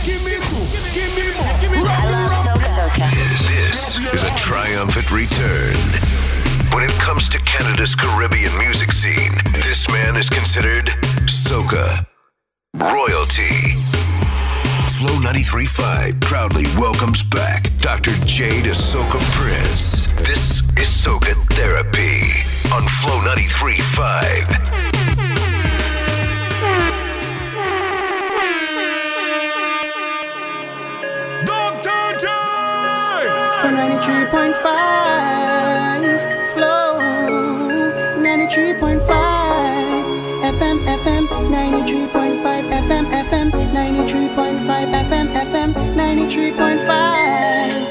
Give me two. Give me more. I love Soca. This is a triumphant return. When it comes to Canada's Caribbean music scene, this man is considered Soca royalty. Flow 93.5 proudly welcomes back Dr. J to Soca Prince. This is Soca Therapy on Flow 93.5. Dr. J! 93.5 Flow 93.5 FM 93.5 FM 93.5 FM 93.5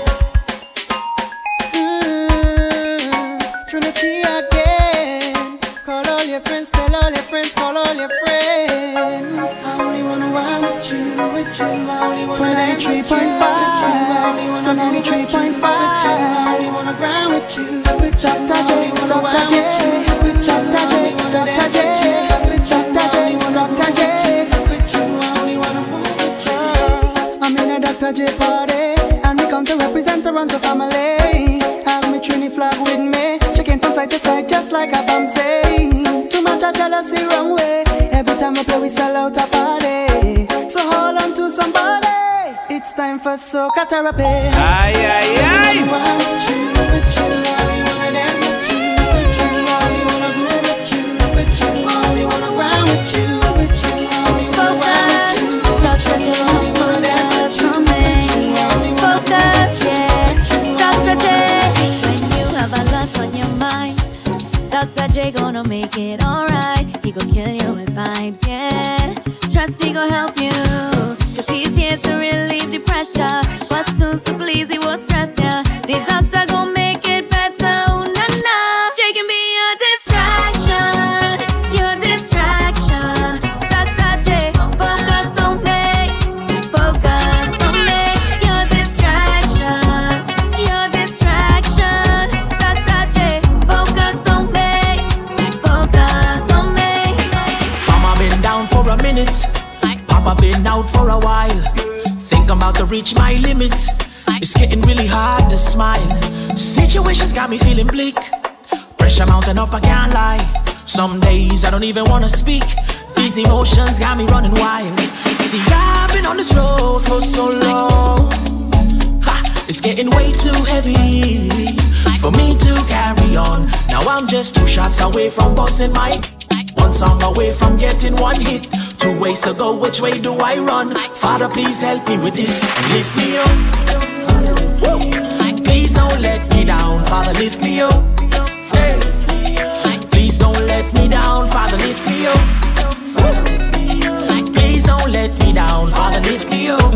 Trinity again. Call all your friends, tell all your friends, call all your friends. I only wanna ride with you. I only wanna dance with you. 93.5 I only wanna grind with you. Dr. J, Dr. J, Dr. J, Dr. J, Dr. J, I only wanna move with you. I'm in a Dr. J party, and we come to represent Toronto family. Have me Trini flag with me, shaking from side to side just like a bomb say. Too much of jealousy wrong way. Every time we play we sell out a party. So hold on to somebody. It's time for Soca Therapy. Aye, aye, aye. Dr. J gonna make it alright. He gon' kill you with vibes, yeah. Trust he gon' help you, cause he's here to relieve the pressure. What's too to please, he won't stress ya. The doctor gon' make it better, oh na na. J can be your distraction, your distraction. Dr. J, focus on me, focus on me. Your distraction, your distraction. Dr. J, focus on me, focus on me. Mama been down for a minute, Papa been out for a while. Think I'm about to reach my limits. It's getting really hard to smile. Situations got me feeling bleak. Pressure mounting up, I can't lie. Some days I don't even wanna speak. These emotions got me running wild. See, I've been on this road for so long. It's getting way too heavy for me to carry on. Now I'm just 2 shots away from busting my 1 song away from getting 1 hit. 2 ways to go, which way do I run? Father, please help me with this and lift me up. Woo. Please don't let me down, Father, lift me up. Hey. Please don't let me down, Father, lift me up. Please don't let me down, Father, lift me up.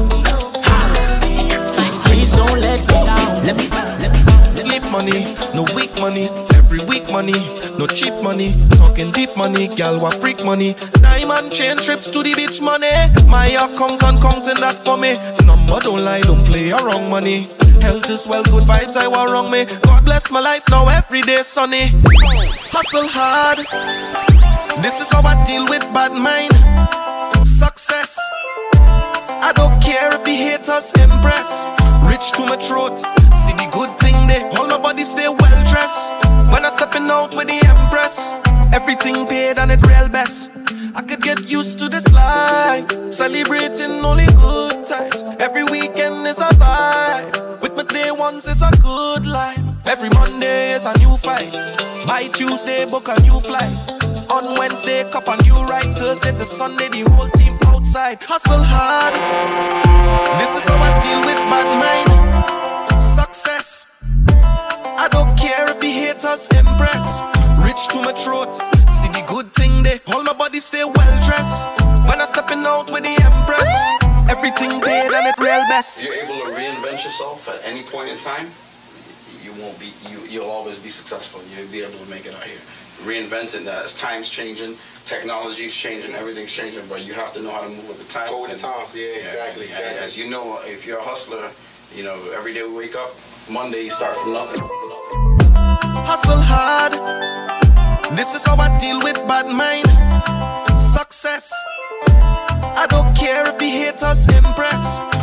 Please don't let me down. Let me Sleep money, no weak money. Every week money, no cheap money. Talking deep money, gal wa freak money. Diamond chain trips to the beach money. My accountant counting that for me. Number don't lie, don't play around money. Health is well, good vibes I want wrong me. God bless my life now, every day sunny. Hustle hard, this is how I deal with bad mind. Success, I don't care if the haters impress. Rich to my throat, see the good thing there. All my body stay well dressed. When I stepping out with the Empress, everything paid and it real best. I could get used to this life, celebrating only good times. Every weekend is a vibe, with my day ones is a good life. Every Monday is a new fight, by Tuesday book a new flight. On Wednesday cup a new ride, Thursday to Sunday the whole team outside. Hustle hard, this is how I deal with bad mind. Success, I don't care if the haters impress. Rich to my throat, see the good thing there. All my body stay well dressed. When I stepping out with the Empress, everything paid and it real best. You're able to reinvent yourself at any point in time. You'll always be successful. You'll be able to make it out here. Reinventing that as time's changing, technology's changing, everything's changing, but you have to know how to move with the times. Go with the times, exactly. As you know, if you're a hustler, you know, every day we wake up, Monday you start from nothing. Hustle hard, this is how I deal with bad mind. Success, I don't care if the haters impress.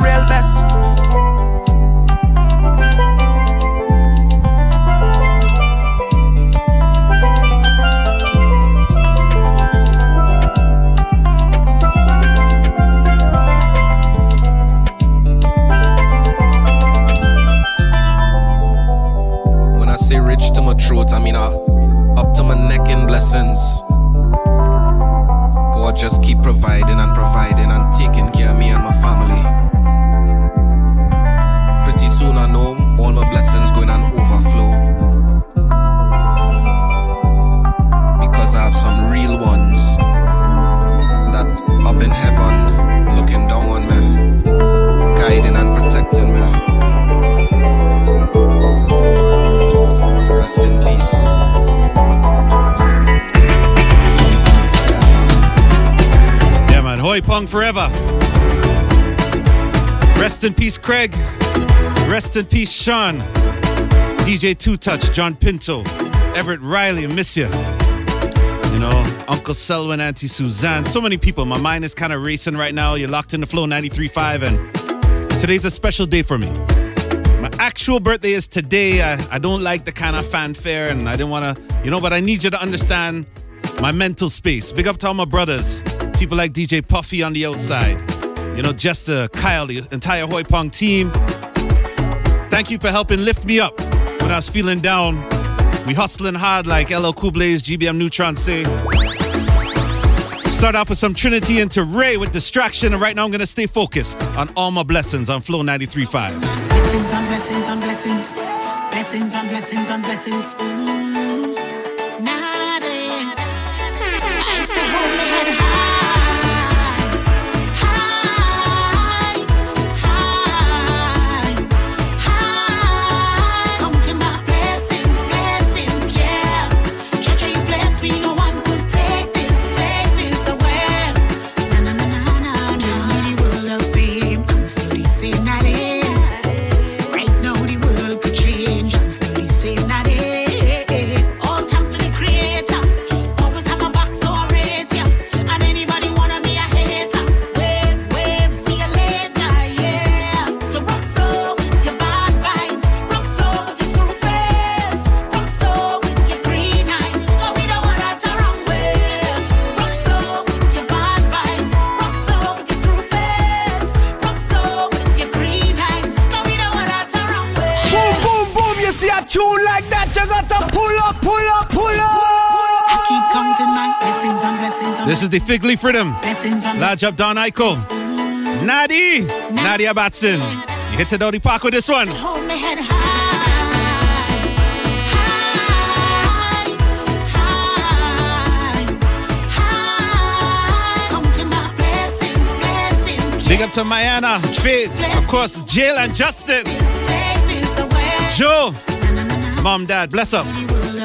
real best. When I say rich to my throat, I mean up to my neck in blessings. God just keep providing and taking care of me and my family. Pretty soon I know all my blessings going on overflow, because I have some real ones that up in heaven looking down on me, guiding and protecting me. Rest in peace. Hoy Pong forever. Rest in peace, Craig. Rest in peace, Sean. DJ Two Touch, John Pinto, Everett Riley, I miss you. You know, Uncle Selwyn, Auntie Suzanne, so many people. My mind is kind of racing right now. You're locked in the Flow 93.5, and today's a special day for me. My actual birthday is today. I don't like the kind of fanfare, and I didn't want to, but I need you to understand my mental space. Big up to all my brothers. People like DJ Puffy on the outside. Jester, Kyle, the entire Hoy Pong team. Thank you for helping lift me up when I was feeling down. We hustling hard like LL Cool Blaze, GBM Neutron say. Start off with some Trinity into Ray with Distraction, and right now I'm going to stay focused on all my blessings on Flow 93.5. Blessings on blessings on blessings. Blessings on blessings on blessings. I still hold my head high. Tune like that, you got to pull up. I keep counting my blessings on blessings on. This is the Fig Leaf Rhythm. Blessings on Large up Don Aiko. Nadia Batson. You hit to Dodie Park with this one. Hold my head high. Counting my blessings. Big up to Mayana, Faith, of course, Jill and Justin. Take this away. Joe. Mom, Dad, bless up.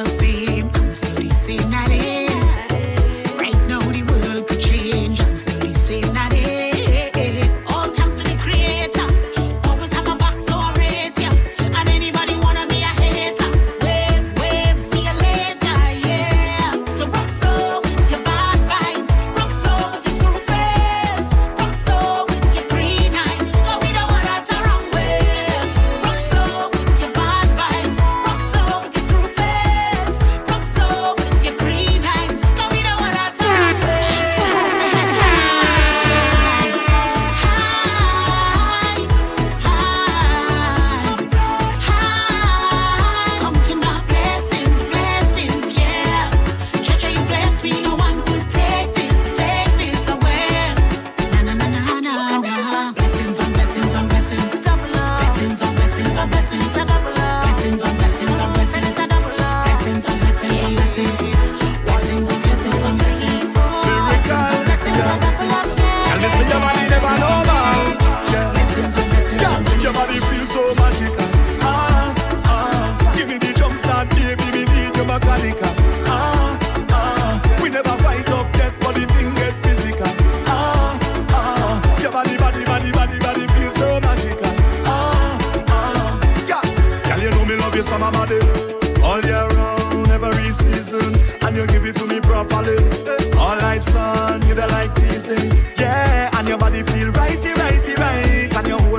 all year round, every season, and you give it to me properly. All lights on, you don't like teasing, yeah, and your body feel righty, right, and your whole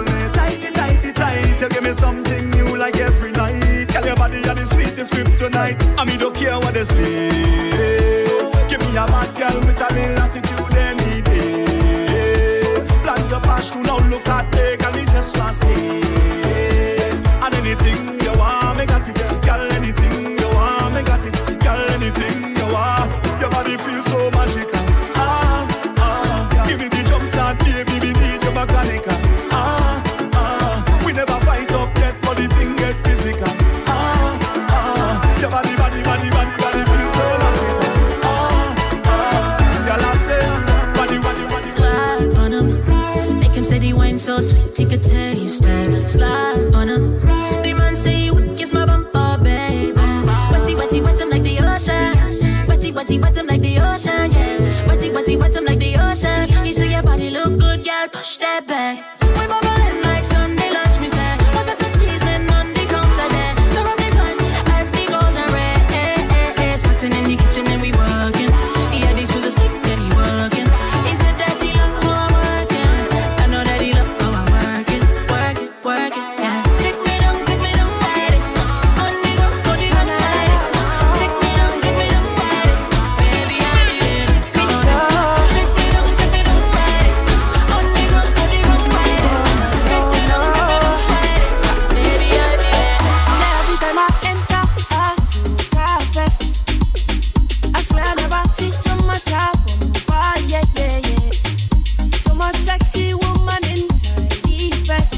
You give me something new like every night. Girl, your body are the sweetest kryptonite. I mean, don't care what they say. Give me a bad girl with a little attitude any day. Plant a pass through now, look at me. Girl, me just want to stay. And anything you want, me got it. Girl, anything you want, me got it. Girl, anything you want. Your body feels so magical. Give me the jump start, baby, we need your mechanical. We never fight up yet, but the thing get physical. Your body feels so magical. Girl, I say, body. Slide on him, make him say the wine so sweet, he could taste it. Slide on him, the man say you kiss my bumper, baby. Wetty, him like the ocean. Wetty, him like the ocean, yeah. Wetty, him like the ocean. He say your body look good, girl, push that back. We bubbling like Sunday lunch, me say. Was at the season on the counter there. Stir up the pan, add the golden red. Something in the kitchen and we working. Yeah, this was a stick and he working. He said that he love how I'm working. I know that he love how I'm working. Work it, yeah. Take me down, ride it. On the road, ride it. Take me down, ride it. Baby, I need it. Take me down, ride it. On the road, ride it. Take me down, ride it. Baby, I need it. Say every time I enter, I so perfect. I swear I never see so much happen. Yeah. So much sexy woman inside effect.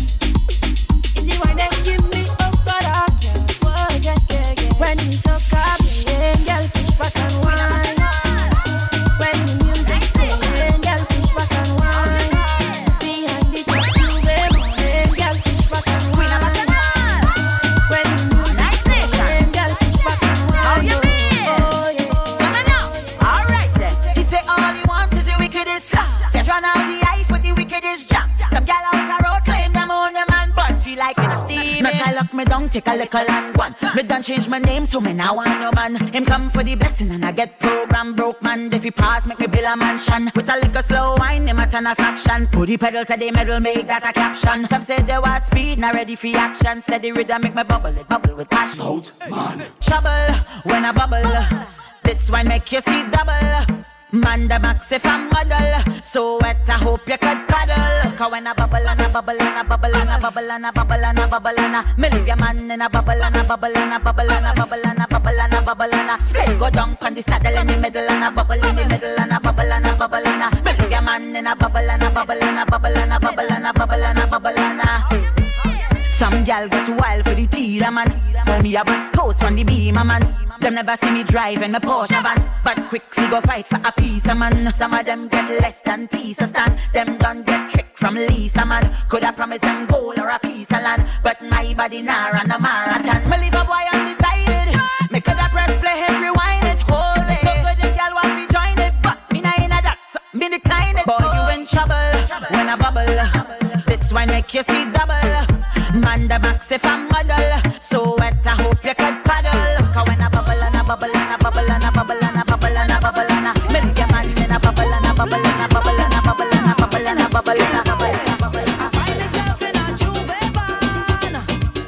Is it why they give me up, but I can't forget, yeah. When we so copying, girl, push back and whine. When the music playing, girl, push back and whine. Behind the top, you waving, girl, push back and whine. When the music playing, girl, push back and whine. How you mean? Oh, yeah. Come on now. All right then. He say all he wants is the wickedest song. Just run out the eye for the wickedest jam. Some gal out the road claim them own the man, but she like it steamy. Now try lock me down, take a little and one. Me done change my name, so me now want your man. Him come for the blessing and I get program broke man. If he pass, make me build a mansion. With a little slow wine, him a turn a fraction. Put the pedal to the metal, make that a caption. Some say they was speed, not ready for action. Said the rhythm make me bubble, it bubble with passion. South man. Trouble when I bubble. This one make you see double. Man the max if I'm model. So wet I hope you could paddle. Cause when I bubble and I bubble and I bubble and I bubble and I bubble and I bubble and I me leave your man in a bubble and I bubble and I bubble and I bubble and I bubble and I bubble and I split go down on the saddle in the middle and I bubble in the middle and I bubble and I bubble and I me leave your man in a bubble and I bubble and I bubble and I bubble and I bubble and I bubble and I. Some gal get wild for the teeter man. Tell me I was coast from the beamer man. Them never see me driving my Porsche van, but quickly go fight for a piece of man. Some of them get less than piece of stand. Them done get tricked from Lisa man. Could I promise them gold or a piece of land, but my body nah run a marathon. Me leave a boy undecided. Me could have press play and rewind it. Hold it. So good if y'all want to join it, but me nah in a that, so me decline it. Boy, you in trouble when I bubble. This one make you see double. Man the max if I'm model. So wet I hope you could paddle. Cause when I bubble and I bubble and I bubble and I bubble and I bubble and I bubble and I milk your man and I bubble and I bubble and I bubble and I bubble and I bubble and I bubble and I bubble and I bubble. I find myself in a Juve van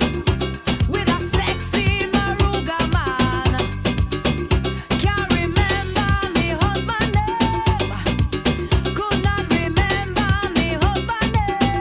with a sexy Maruga man. Can't remember me husband name. Could not remember me husband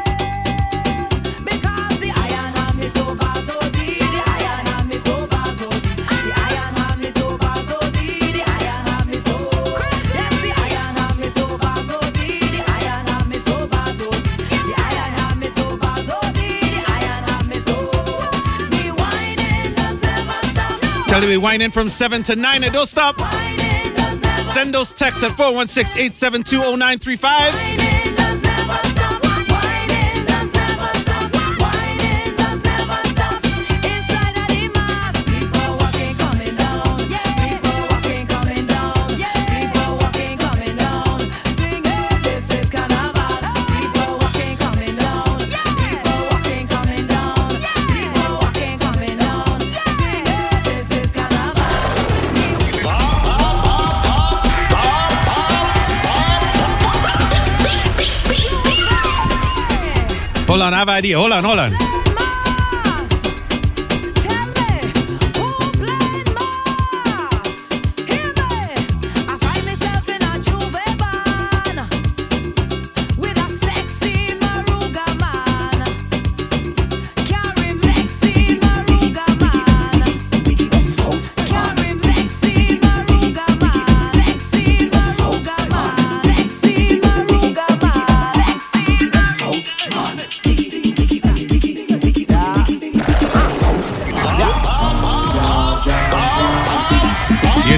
name. Because the iron on me so bad so deep. The iron on me so bad so deep. The iron on me so bad so deep. The iron on me so crazy. Yes, the iron on me so bad so deep. The iron on me so bad so deep. The iron on me so bad so deep. The iron on me so. Me whining does never stop. Tell me whining from 7 to 9 and don't stop. Whining does never Send those texts at 416-872-0935. Whining does never stop. Whining does never stop. Whining does never stop. Inside of the mask, people walking coming down. People walking coming down. People walking coming down. Singing, this is carnival. People walking coming down. People walking coming down. People walking coming down. Singing, this is carnival. Hold on, I have an idea. Hold on.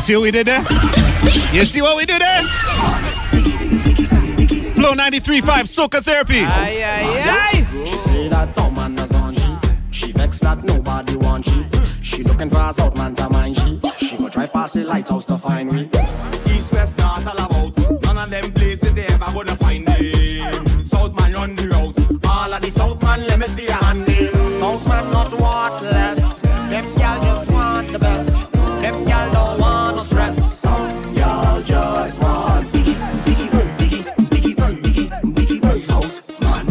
see what we did there? You see what we did there? Flow 93.5, Soca Therapy. Aye, aye, aye. She say that some man is on she. She vexed that nobody want she. She looking for a South man to mind she. She go try past the lighthouse to find me. East, west, north, all about. None of them places they ever gonna find them. South man run the route. All of the South man, let me see your hand. South man not worthless. Them y'all just want the best. Them y'all don't want no stress. Some y'all just want South man.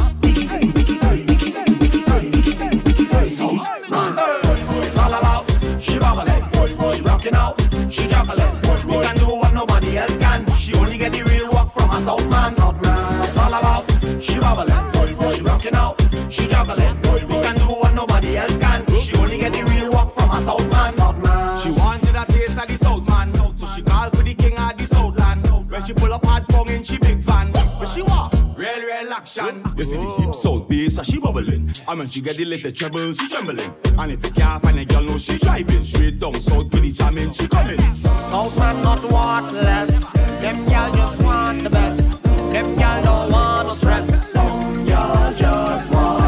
South man. It's all about she bubbling, she rocking out, she juggling. We can do what nobody else can. She only get the real work from a South man. It's all about she bubbling, she rocking out, she juggling. We can do what nobody else can. She only get the real work from a South man. She wanted a taste of the South man, so she called for the king of the Southland. When she pull up hard tongue in she big fan, but she want real action. You see the deep South bass, so she bubbling. I mean she get the little treble, she trembling. And if you can't find a girl, no she driving. Straight down South with the jamming, she coming. South man not worthless. Them y'all just want the best. Them y'all don't want no stress. Some y'all just want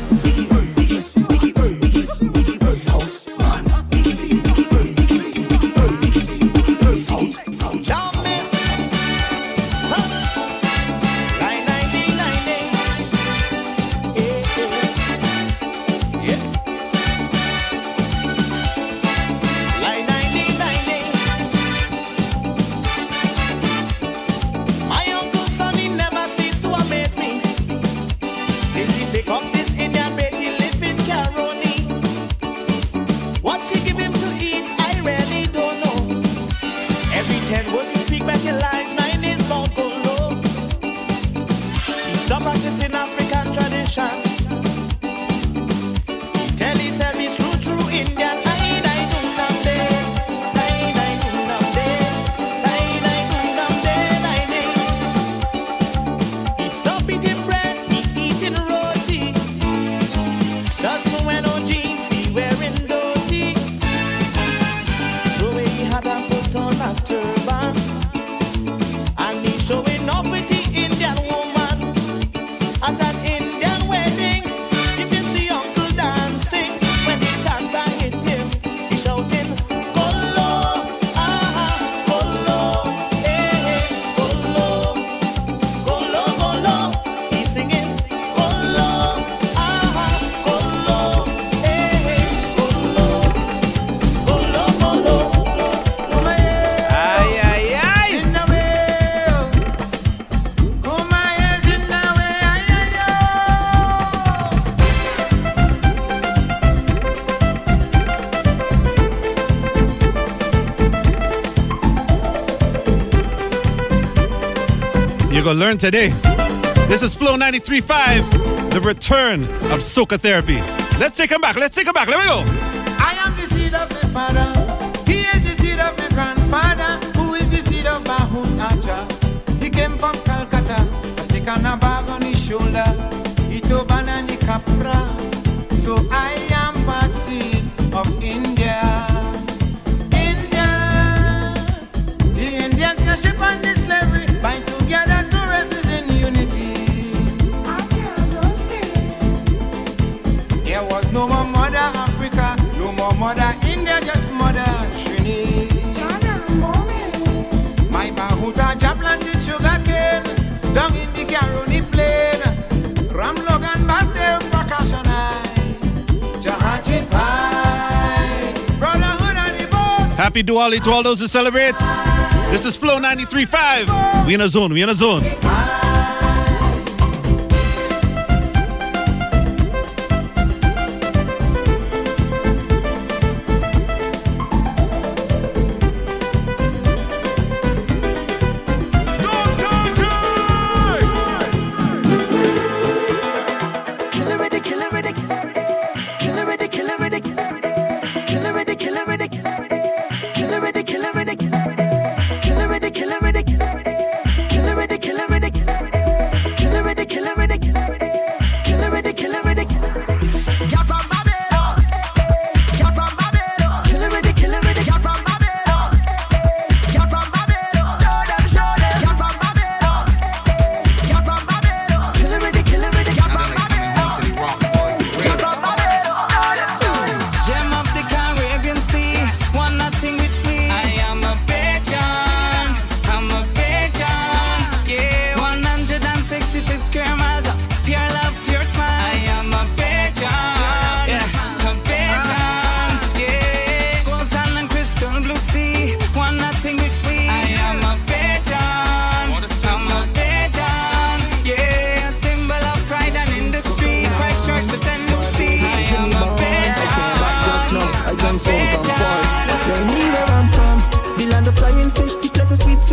You're gonna learn today. This is Flow 93.5, the return of Soca Therapy. Let's take him back. Let me go. I am the seed of my father. He is the seed of my grandfather, who is the seed of Bahun Acha. He came from Calcutta, a stick and a bag on his shoulder. He turban and the capra. So I am part seed of India. The Indian ship and the slavery bind together two races in unity. There was no more Mother Africa, no more Mother India, just Mother Trini. My Bahuta planted sugar cane down in the Caroni Plain. Ram Logan Basdale percussion Jahaji Pai. Brotherhood and the boat. Happy Diwali to all those who celebrate. This is Flow 93.5. We in a zone. Killer with the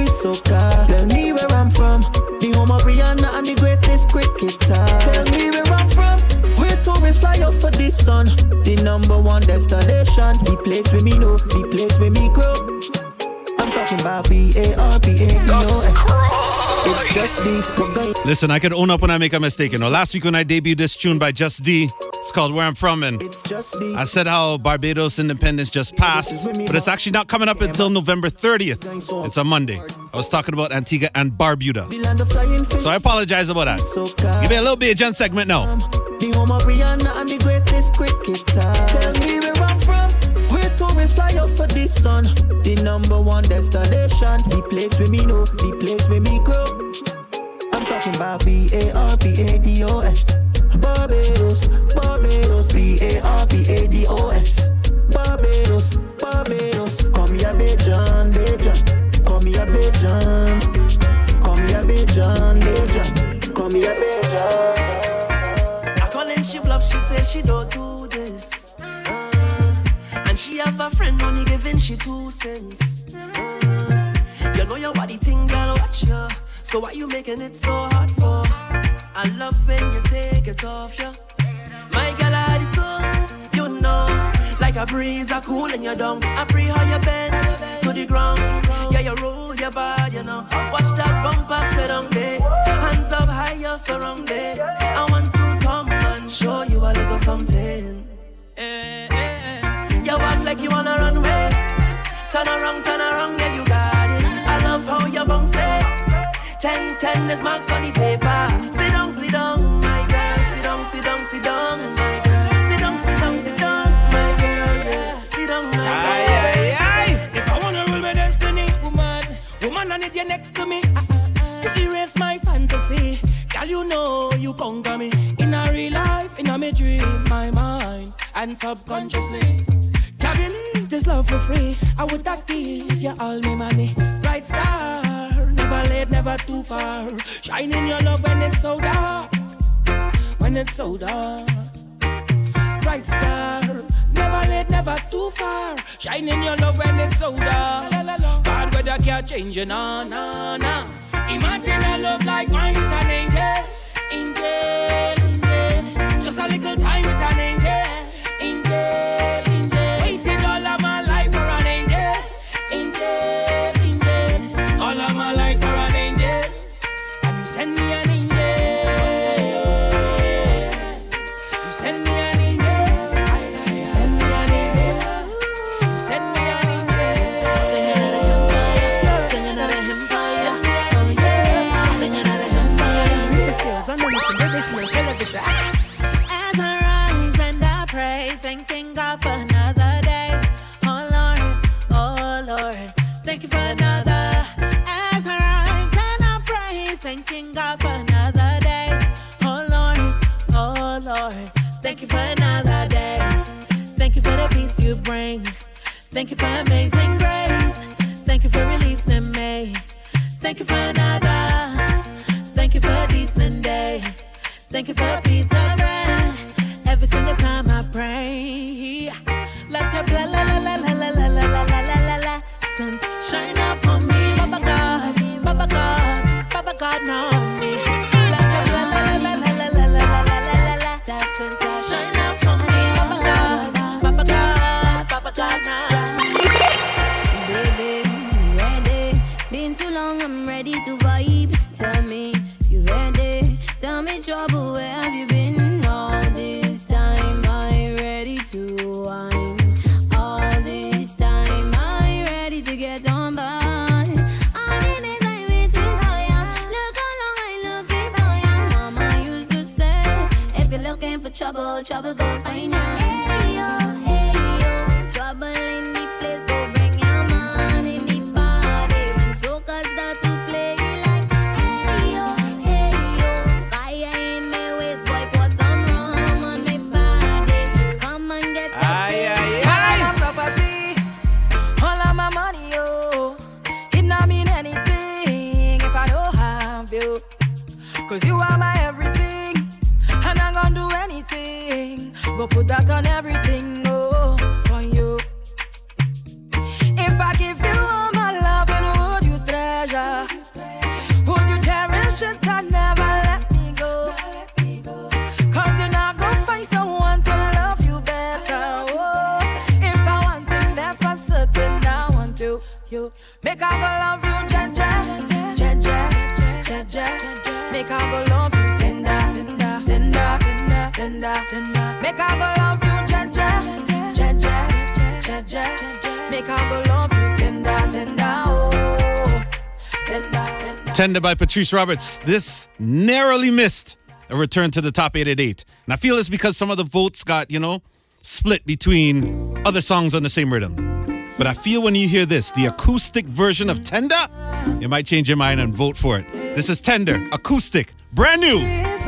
sweet soca. Tell me where I'm from, the home of Rihanna and the greatest cricketer. Tell me where I'm from, where tourists fly up for the sun. The number one destination, the place where me know, the place where me grow. I'm talking about BARBADOS. It's Just D. Listen, I could own up when I make a mistake. You know, last week when I debuted this tune by Just D, it's called Where I'm From, and I said how Barbados independence just passed, but it's actually not coming up until November 30th. It's a Monday. I was talking about Antigua and Barbuda. So I apologize about that. Give me a little Bajan segment now. The home of Rihanna and the greatest cricketer. Tell me where I'm from, where tourists fly up for the sun. The number one destination, the place where me know, the place where me grow. I'm talking about BARBADOS. Barbados, Barbados, BARBADOS. Barbados, Barbados. Come here, Bajan, Bajan. Come here, Bajan. Come here, Bajan, Bajan. Come here, Bajan. I call and she bluff, she says she don't do this. And she have a friend only giving she 2 cents. You know your body thing, girl, watch ya. So why you making it so hard for? I love when you take it off, yeah. My girl, I the tools, you know. Like a breeze, I cool in your dung. I pray how you bend to the ground. Yeah, you roll your body, you know. Watch that bumper sit on there. Hands up high, you're surrounded. I want to come and show you a little something. You walk like you wanna run away. Turn around, yeah, you got it. I love how you bounce it. 10 is marks on the paper. Sit down, my girl. Sit down, my girl. Sit down, my girl. Yeah. Sit down, my girl. Aye. If I wanna rule my destiny, woman, I need you next to me. To erase my fantasy, girl, you know you conquer me. In a real life, in a me dream, my mind, and subconsciously. Can you leave this love for free? I would not give you all my money. Bright star. Never late, never too far. Shine in your love when it's so dark. When it's so dark. Bright star. Never late, never too far. Shine in your love when it's so dark. Bad weather can't change you, nah. Imagine a love like mine with an angel. Just a little time with an angel. Waited all of my life for an angel. All of my life for an angel, and you send me an angel. You send me an angel. You send me an angel. You send me an angel. Sing another hymn for you. Oh yeah. Sing another hymn for you. Mr. Skills on the mission, they smell television. As I rise and I pray, thanking God for another day. Oh Lord, thank you for another. Thanking God for another day. Oh Lord, thank you for another day. Thank you for the peace you bring. Thank you for amazing grace. Thank you for releasing me. Thank you for another. Thank you for a decent day. Thank you for a piece of bread. Every single time I pray, let your blessings shine up on me, Baba God, now on me. Let your shine up on me, Baba God, now. Baby, you ready? Been too long, I'm ready to vibe. Tell me, you ready? Tell me, trouble, where have you been all this time? I'm ready to whine. All this time, I'm ready to get on by. For trouble go find ya. Hey yo, trouble in the place, go bring your man in the party. When soca start to play like, hey yo, fire in my waist, boy, pour some rum on my body. Come and get that All my property, all of my money, yo. It not mean anything if I don't have you. 'Cause you are my everything. And I'm gonna do anything. Go put that on everything, oh, for you. If I give you all my love, and would you treasure? want to. You make I go love you, Jaja, Jaja, Jaja. Make I go love you, tender, tender, tender, tender, tender, tender. Make I go love you, Jaja, Jaja, Jaja. Make I go love you, tender, tender, oh, tender, tender. Tender by Patrice Roberts. This narrowly missed a return to the top 888. And I feel it's because some of the votes got, split between other songs on the same rhythm. But I feel when you hear this, the acoustic version of Tender, you might change your mind and vote for it. This is Tender, acoustic, brand new.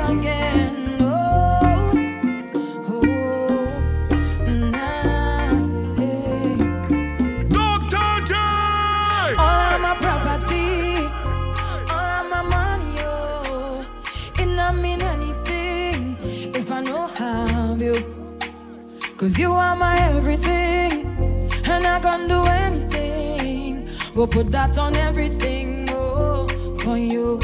Cause you are my everything, and I can do anything. Go put that on everything, oh, for you.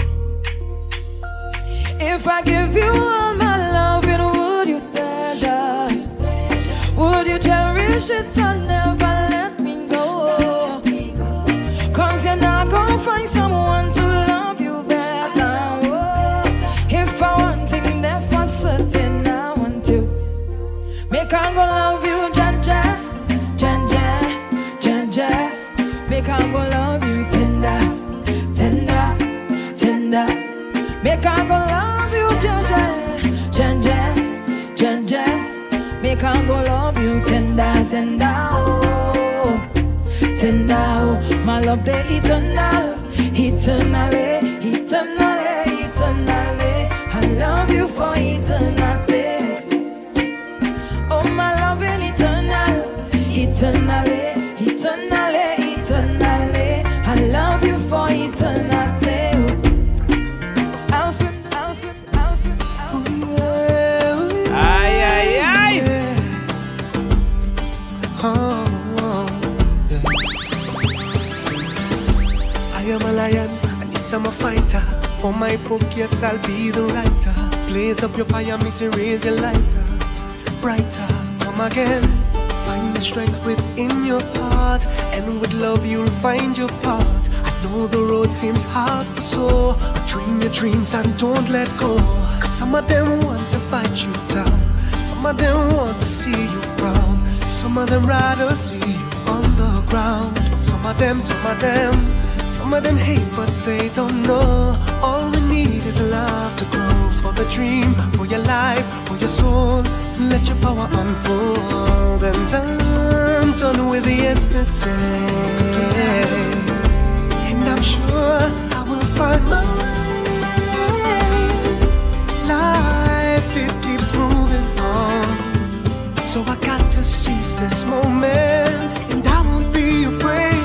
If I give you all my love, would you treasure? Would you cherish it and never let me go? Cause you're not gonna find someone to love you better, oh. If I want thing there for certain, I want to. Make I go love you, Jaja, Jaja, Jaja. Make I go love you, tender, tender, tender. Make I go love you, Jaja, Jaja, Jaja. Make I go love you, tender, tender, oh, tender, oh. My love, the eternal, eternally, eternally, eternally. I love you for eternity. Eternally, eternally, eternally. I love you for eternity. I'll swim, I'll swim, I'll swim, I'll swim. Aye, aye, aye. I am a lion, and yes, I'm a fighter. For my poke, yes, I'll be the writer. Blaze up your fire, miss and raise your lighter. Brighter, come again. Find the strength within your heart, and with love you'll find your part. I know the road seems hard for so, but dream your dreams and don't let go. Cause some of them want to fight you down, some of them want to see you frown, some of them rather see you on the ground. Some of them hate but they don't know. All we need is love to grow. For the dream, for your life, for your soul, let your power unfold. And I'm done with yesterday, and I'm sure I will find my way. Life, it keeps moving on, so I got to seize this moment, and I won't be afraid.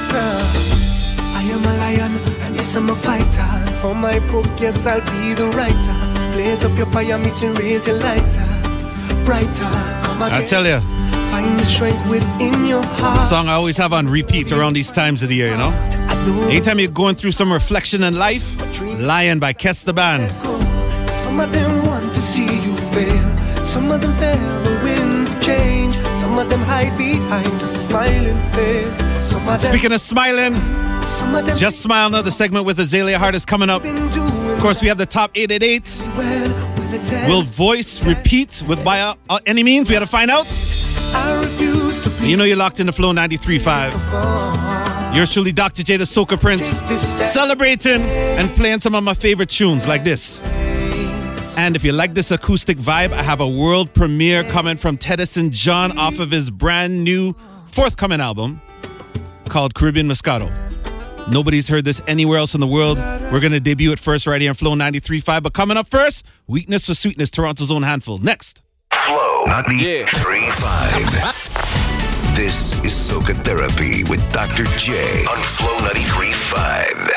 I am a lion, and yes, I'm a fighter. For my book, yes, I'll be the writer. Blaze up your fire, miss and raise your lighter. Brighter, come again. I tell you, find the strength within your heart. Song I always have on repeat around these times of the year, Anytime you're going through some reflection in life, Lion by Kes the Band. Some of them want to see you fail. Some of them fear the winds of change. Some of them hide behind a smiling face. Speaking of smiling, Just Smile, another segment with Azalea Hart is coming up. Of course, we have the top 888. Will voice repeat with By Any Means? We had to find out. You know you're locked in the Flow 93.5. Yours truly, Dr. J, the Soca Prince, celebrating and playing some of my favorite tunes like this. And if you like this acoustic vibe, I have a world premiere coming from Teddyson John off of his brand new forthcoming album called Caribbean Moscato. Nobody's heard this anywhere else in the world. We're going to debut it first right here on Flow 93.5. But coming up first, Weakness for Sweetness, Toronto's own handful. Next. Flow 93.5. This is Soca Therapy with Dr. J on Flow 93.5.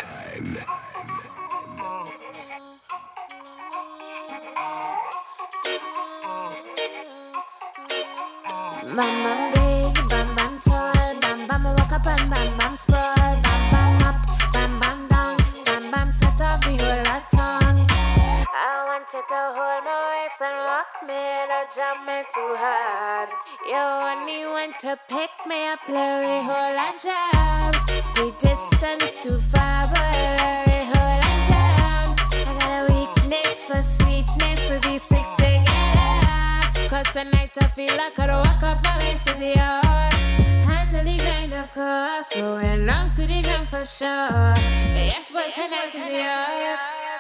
Bam bam big, bam bam tall, bam bam walk up and bam bam sprawl, bam bam up, bam bam down, bam bam set off the whole tongue. I want you to hold my waist and walk me, don't jam me too hard. You only want to pick me up, let me hold and jam. The distance too far, but let me hold and jam. I got a weakness for sweetness, so be sick together. Cause tonight I feel like I could walk up my way to the house. Handle the grind, of course, going down to the ground for sure. Yes, but tonight is yours.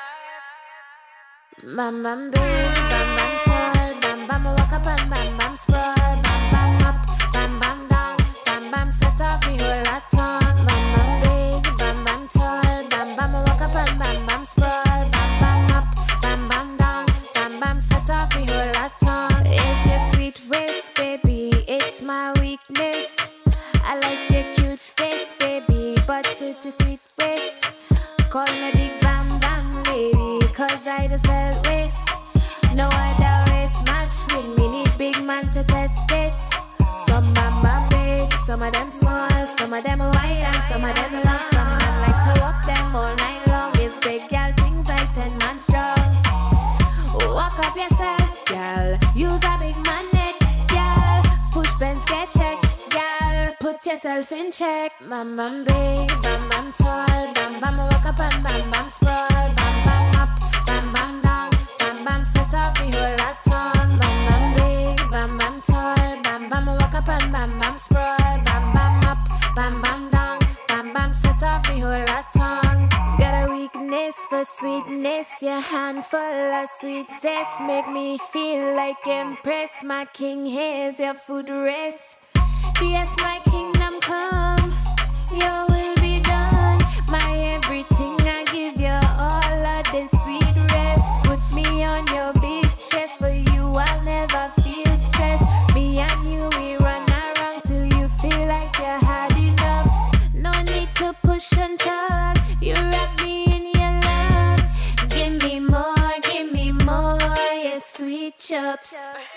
Bam bam big, bam bam tall, bam bam walk up and bam bam sprawl, bam bam up, bam bam down, bam bam set off the whole lot tongue. Bam bam big, bam bam tall, bam bam walk up and bam bam sprawl, bam bam up, bam bam down, bam bam set off the whole lot tongue. It's your sweet waist, baby, it's my weakness. I like your cute face, baby, but it's a sweet waist. Call me Big Bam Bam Lady, cause I just felt waist. No other waist match with me, need big man to test it. Some bam bam big, some of them small, some of them wide and some of them long. Some man like to walk them all night long. It's big gal things like 10 man strong. Walk up yourself, gal, use a big man neck, gal. Push Benz, get checked, gal. Put yourself in check. Bam bam big, bam bam tall, bam bam walk up and bam bam sprawl, bam bam up, bam bam down, bam bam set off the whole lot tongue. Bam bam big, bam bam tall, bam bam walk up and bam bam sprawl, bam bam up, bam bam down, bam bam set off the whole lot tongue. Got a weakness for sweetness, your handful of sweet zest make me feel like Empress. My king, here's your food rest. Yes, my kingdom come, your will be done. My everything, I give you all of this sweet rest. Put me on your big chest, for you I'll never feel stressed. Me and you, we run around till you feel like you had enough. No need to push and tug, you wrap me in your love. Give me more, your sweet chops.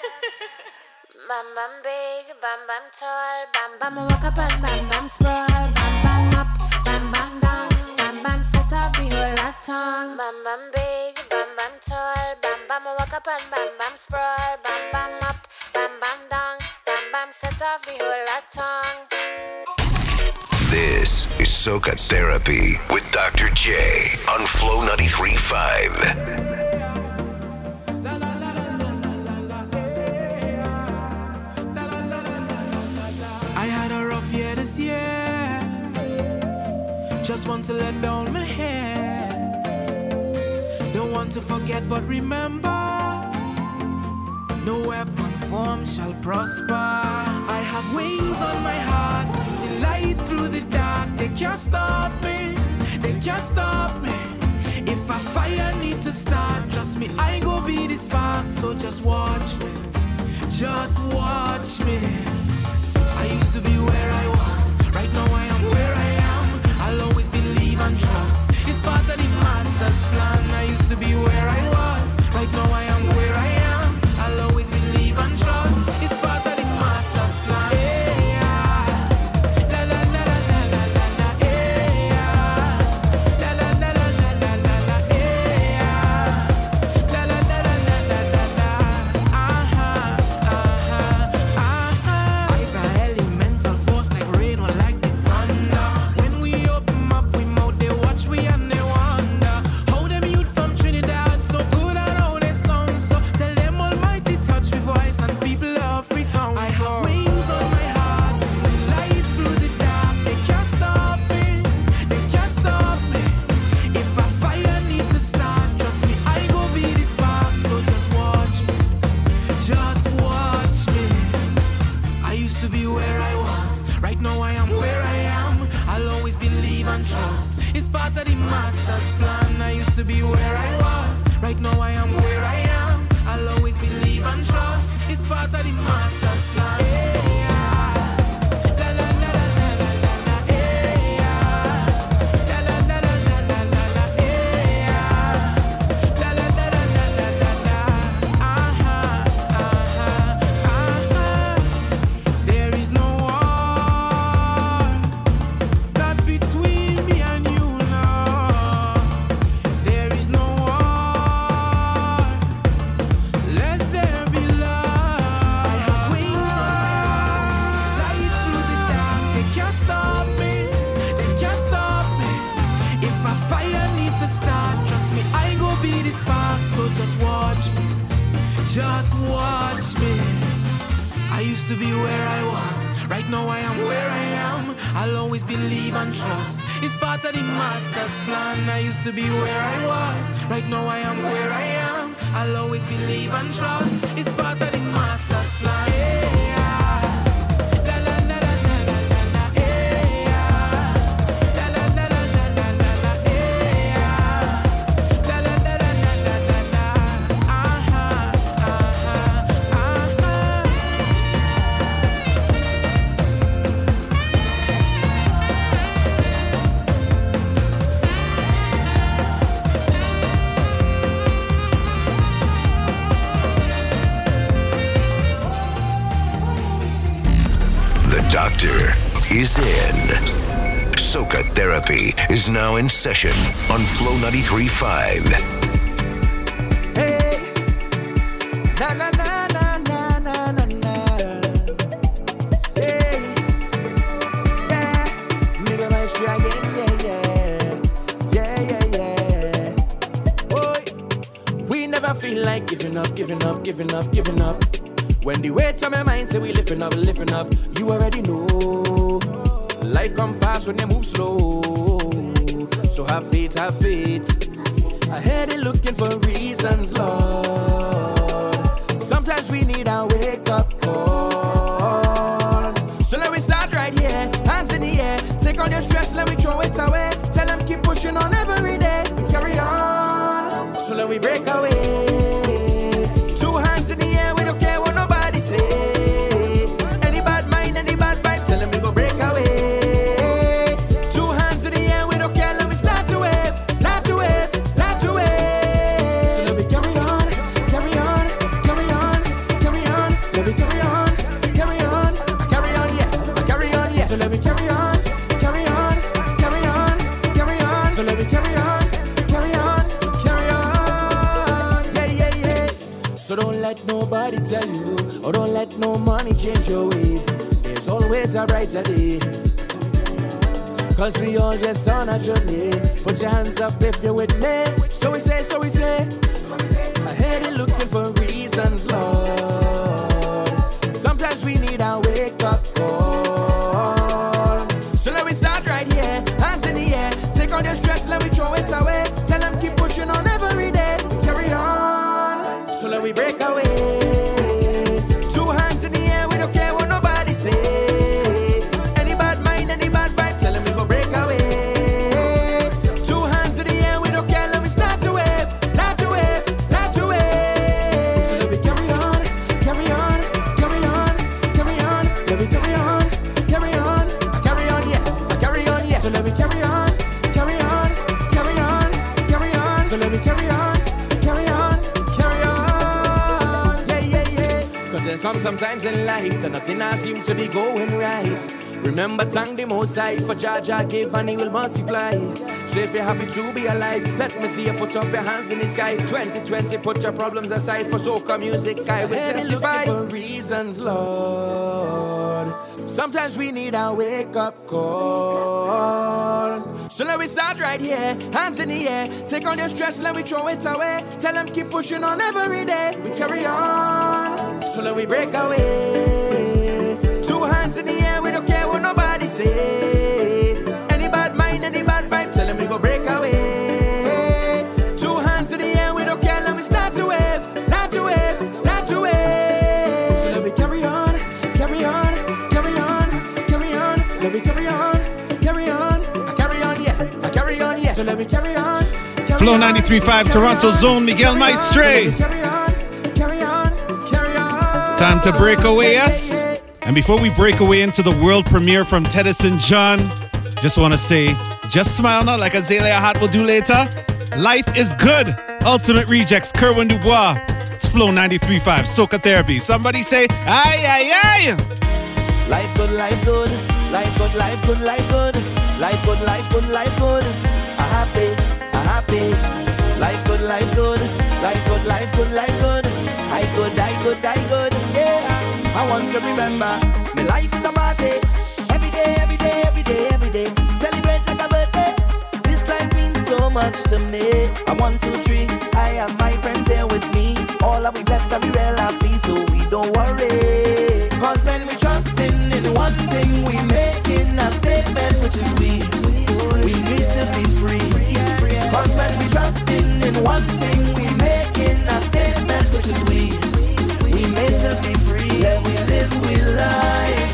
Bam bam big, bam bam tall, bam bam walk up and bam bam sprawl, bam bam up, bam bam down, bam bam set off the whole lot tongue. Bam bam big, bam bam tall, bam bam walk up and bam bam sprawl, bam bam up, bam bam down, bam bam set off the whole lot tongue. This is Soca Therapy with Dr. J on Flow 93.5. This year, just want to let down my hair. Don't want to forget but remember, no weapon formed shall prosper. I have wings on my heart, the light through the dark. They can't stop me, they can't stop me. If a fire need to start, trust me, I go be the spark. So just watch me, just watch me. I used to be where I was, right now I am where I am. I'll always believe and trust, it's part of the master's plan. I used to be where I was, right now I am where I am. I'll always believe and trust, it's part of the master's plan. There be spark, so just watch me. Just watch me. I used to be where I was, right now I am where I am. I'll always believe and trust, it's part of the master's plan. I used to be where I was, right now I am where I am. I'll always believe and trust, it's part of the master's plan. Yeah. Doctor is in. Soca Therapy is now in session on Flow 93.5. Hey, na na na na na na na na. Hey, yeah, nigga, my straight again, yeah, yeah, yeah, yeah, yeah. Boy, we never feel like giving up, giving up, giving up, giving up. When the weight on my mind say we lifting up, you already know. Life come fast when they move slow. So have faith, have faith. I heard it looking for reasons, Lord. Sometimes we need a wake up call. So let me start right here, hands in the air. Take on your stress, let me throw it away. Tell them keep pushing on every day. We carry on. So let me break away. Two hands in the air, we don't care what nobody say. Any bad mind, any bad vibe, tell them we go break away. Two hands in the air, we don't care, let me start to wave, start to wave, start to wave. So let me carry on, carry on, carry on, carry on. Let me carry on, carry on, carry on, yeah, carry on, yeah. So let me carry on, carry on, carry on, carry on. So let me carry on, carry on, carry on, yeah, yeah, yeah. So don't let nobody tell you, or don't let no money change your ways. There's always a brighter day, cause we all just on a journey. Put your hands up if you're with me. So we say, so we say, I heard it looking for reasons, Lord. Sometimes we need a wake up call. So let me start right here, hands in the air. Take all your stress, let me throw it away. Tell them keep pushing on every day. We carry on. So let me break away. Two hands in the air, we don't care what nobody say. Any bad mind, any bad vibe, tell them we go break away. Two hands in the air, we don't care, let me start to wave, start to wave, start to wave. So let me carry on, carry on, carry on, carry on. Let me carry on, carry on, I carry on, yeah, I carry on, yeah. So let me carry on, carry on, carry on, carry on. So let me carry on, carry on, carry on, yeah, yeah, yeah. Cause there comes sometimes in life that nothing I seem to be going right. Remember, thank the Most High for Jah give and He will multiply. So if you're happy to be alive, let me see you put up your hands in the sky. 2020, put your problems aside for soca music. I will testify for reasons, Lord. Sometimes we need a wake up call. So let me start right here, hands in the air. Take on your stress, let me throw it away. Tell them keep pushing on every day. We carry on. So let me break away. Two hands in the air, we don't care what nobody say. Any bad mind, any bad vibe, tell them we go break away. Two hands in the air, we don't care, let me start to wave, start to wave, start to wave. So let me carry on, carry on, carry on, carry on. Let me carry on, carry on, I carry on, yeah, I carry on, yeah. So let me carry on. Flow 93.5 Toronto Zone, Miguel Maestre. Carry on, carry on, carry on. Time to break away, yes? And before we break away into the world premiere from Teddyson John, just want to say, just smile now like Azalea Hart will do later. Life is good. Ultimate Rejects, Kerwin Dubois. It's Flow 93.5, Soca Therapy. Somebody say, aye, aye, aye. Life good, life good. Life good, life good, life good. Life good, life good, life good. A happy, a happy. Life good, life good. Life good, life good, life good. I good, I good, I good. Yeah. I want to remember, my life is a party. Every day, every day, every day, every day. Celebrate like a birthday. This life means so much to me. I 1, 2, 3, I have my friends here with me. All of we blessed and we real happy, so we don't worry. Cause when we trusting in one thing, we making a statement, which is we need to be free. Cause when we trusting in one thing, we making a statement, which is we made to be free. Yeah, we live with life,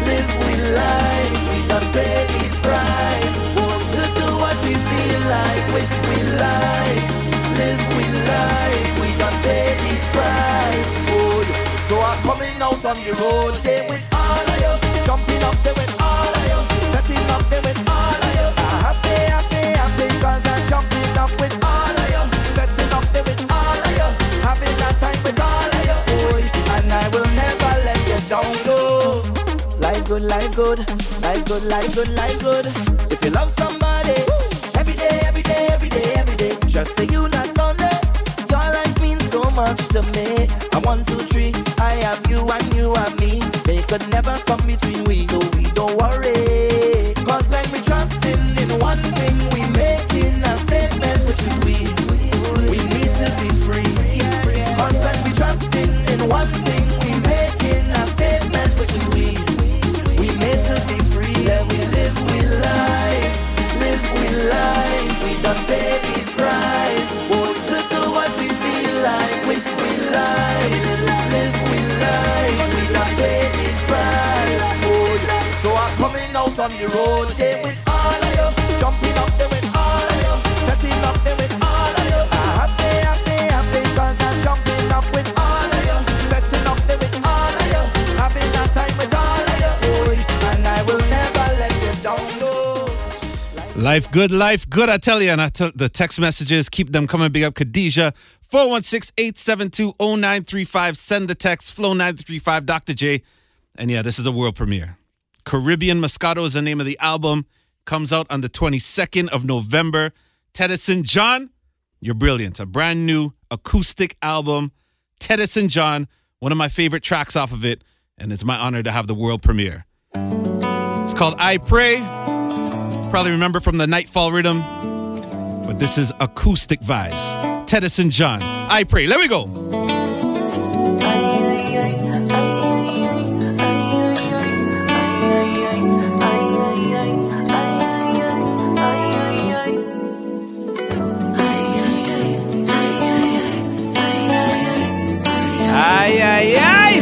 we don't pay the price. To do what we feel like, with we life, live with life, we don't pay the price. So I'm coming out on the road, they with all of you, jumping up there with all of you, setting up there with all of you. Happy, cause I'm jumping up with all of you, setting up there with all of you, having a time with all of you. And I will never let you down, go. Life good, life good, life good, life good, life good. If you love somebody, every day, just say you not lonely. Your life means so much to me. I 1, 2, 3, I have you and you have me. They could never come between we, so we don't worry. Cause when we trusting in one thing, we making a statement, which is we need to be free. Cause when we trusting in one thing, we making a statement, which is we made to be free. Yeah, we live with life, we don't pay the price. To do what we feel like, with we live with life, we don't pay the price. So I'm coming out on the road, they with all of you, jumping up there with all of you, setting up there with all of you. Happy, cause I'm jumping up with all of you, setting up there with all of you, having a time with all of you. And I will never let you down, no. Life good, I tell you. And the text messages, keep them coming. Big up Khadijah. 416-872-0935. Send the text, Flow935, Dr. J. And yeah, this is a world premiere. Caribbean Moscato is the name of the album. Comes out on the 22nd of November. Teddyson John, you're brilliant. A brand new acoustic album. Teddyson John, one of my favorite tracks off of it. And it's my honor to have the world premiere. It's called I Pray. Probably remember from the Nightfall Rhythm. But this is acoustic vibes. Teddyson John, I Pray. Let me go. Ay, ay, ay.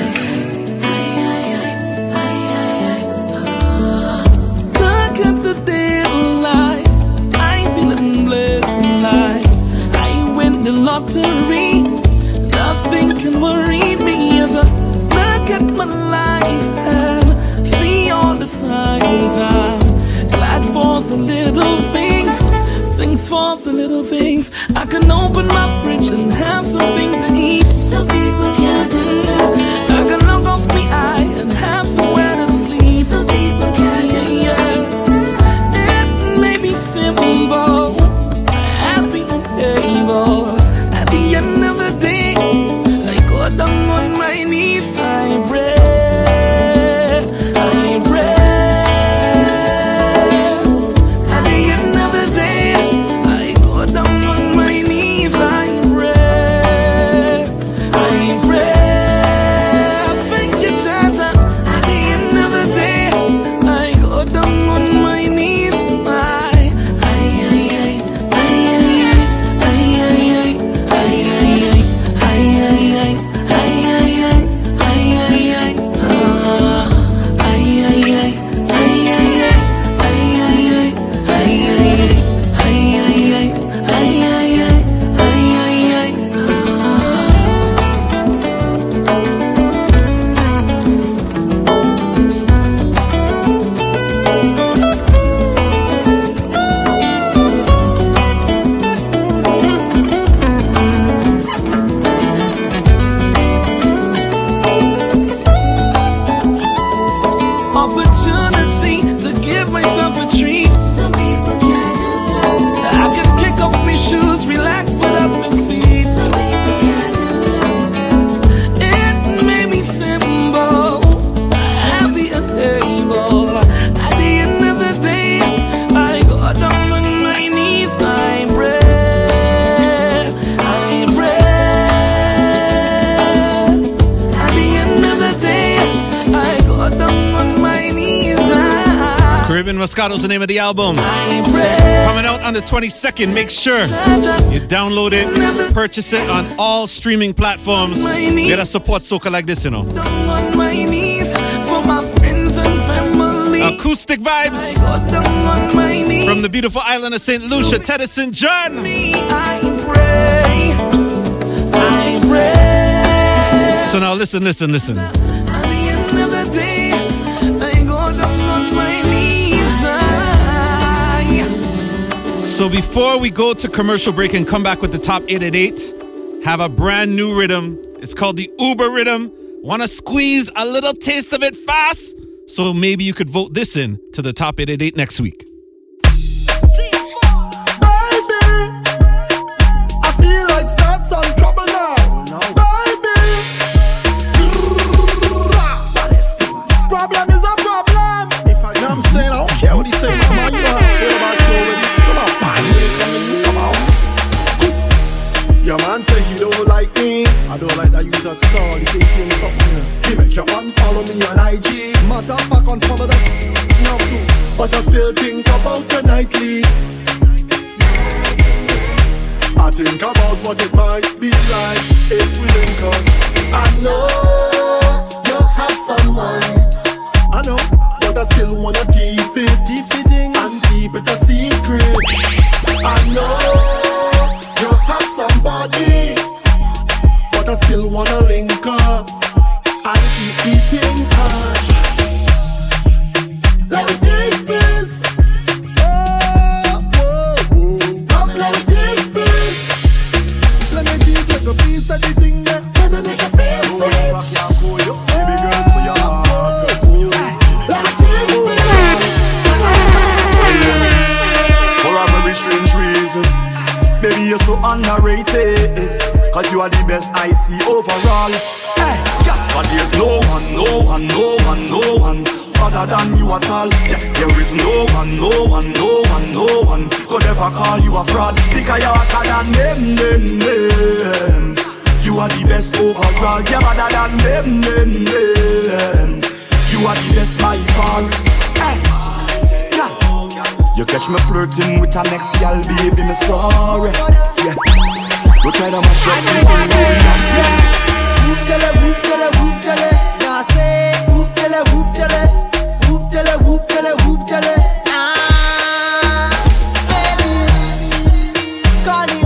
Look at the day of life. I'm feeling blessed in life. I win the lottery. Nothing can worry me as I look at my life and see all the signs. I'm glad for the little things. Thanks for the little things. I can open my fridge and have something to eat. So people can't do that. I can knock off my eye and have somewhere to sleep. So people can't do that. It may be simple, happy and able. At the end of the day, I go down on my knees. I pray, I pray. At the end of the day, I go down on my knees. I pray, I pray. Thank you, Jaja. At the Moscato's the name of the album. Coming out on the 22nd. Make sure you download it, purchase it on all streaming platforms. Get us support soca like this, you know. On my knees for my friends and family. Acoustic vibes from the beautiful island of St. Lucia, Teddyson John. I pray. So now listen. At the end of the day, I go down on my knees. So before we go to commercial break and come back with the top 8 at 8, have a brand new rhythm. It's called the Uber rhythm. Want to squeeze a little taste of it fast? So maybe you could vote this in to the top 8 at 8 next week. Your man say he don't like me. I don't like that you at all. He think you something. He make you unfollow me on IG. Matter of fact, unfollow that now too. But I still think about you nightly. I think about what it might be like if we link up. I know you have someone. I know, but I still wanna keep it and keep it a secret. I know you have somebody, but I still wanna link up and keep eating cash. Let me take this. Come, let me take this. Let me take like a piece of the thing that let me make you feel sweet. Baby girl, so your heart. Let me take this. For a very strange reason, baby, you're so underrated. Cause you are the best I see overall. Hey, yeah. But there's no one other than you at all. Yeah, there is no one could ever call you a fraud. Because you're hotter than them. You are the best overall. You're better than them. You are the best by far. Hey, yeah. You catch me flirting with her next gal, baby, me sorry. Yeah. Go try to mash up the Whoop tele, whoop tele, whoop tele. Now say whoop tele, whoop tele, whoop tele, whoop tele, whoop tele. Baby, call the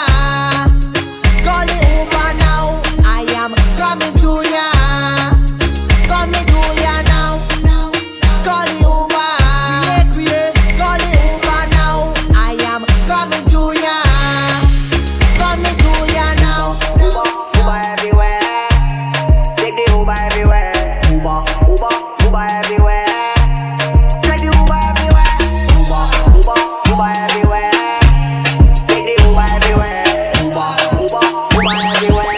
Uber now. I am coming to ya. Coming to ya now. Call the Uber, call the Uber now. I am coming to ya. Coming to ya now. Uber everywhere. Take the Uber everywhere. Uber everywhere. Take the Uber everywhere. Uber everywhere. Take the Uber everywhere. Uber everywhere.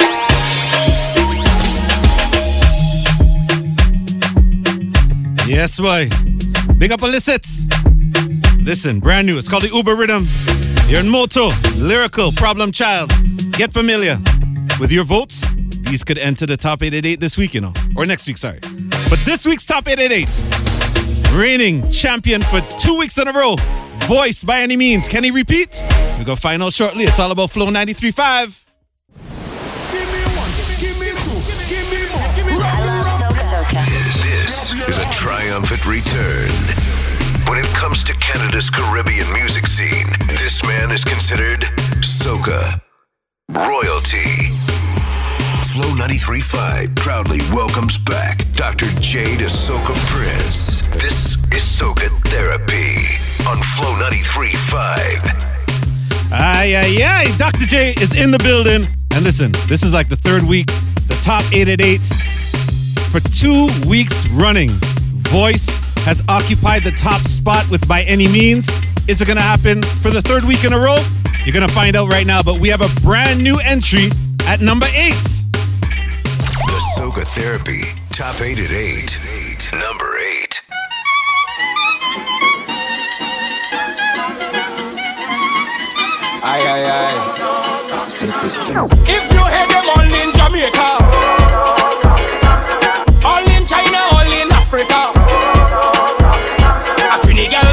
Yes, boy. Big up Illicit. Listen, brand new. It's called the Uber Rhythm. You're in Moto, Lyrical, Problem Child. Get familiar. With your votes, these could enter the top 8 at 8 this week, you know. Or next week, sorry. But this week's top 8 at 8. Reigning champion for 2 weeks in a row. Voice by any means. Can he repeat? We're going to find out shortly. It's all about Flow 93.5. This is a triumphant return. When it comes to Canada's Caribbean music scene, this man is considered soca royalty. Flow 93.5 proudly welcomes back Dr. J to Soca Prince. This is Soca Therapy on Flow 93.5. Aye. Dr. J is in the building. And listen, this is like the third week, the top 8 at 8. For 2 weeks running, Voice has occupied the top spot with By Any Means. Is it going to happen for the third week in a row? You're going to find out right now, but we have a brand new entry at number 8. The Soca Therapy top 8 at 8. Number 8. Aye. If you hear them all in Jamaica, all in China, all in Africa, a Trinidad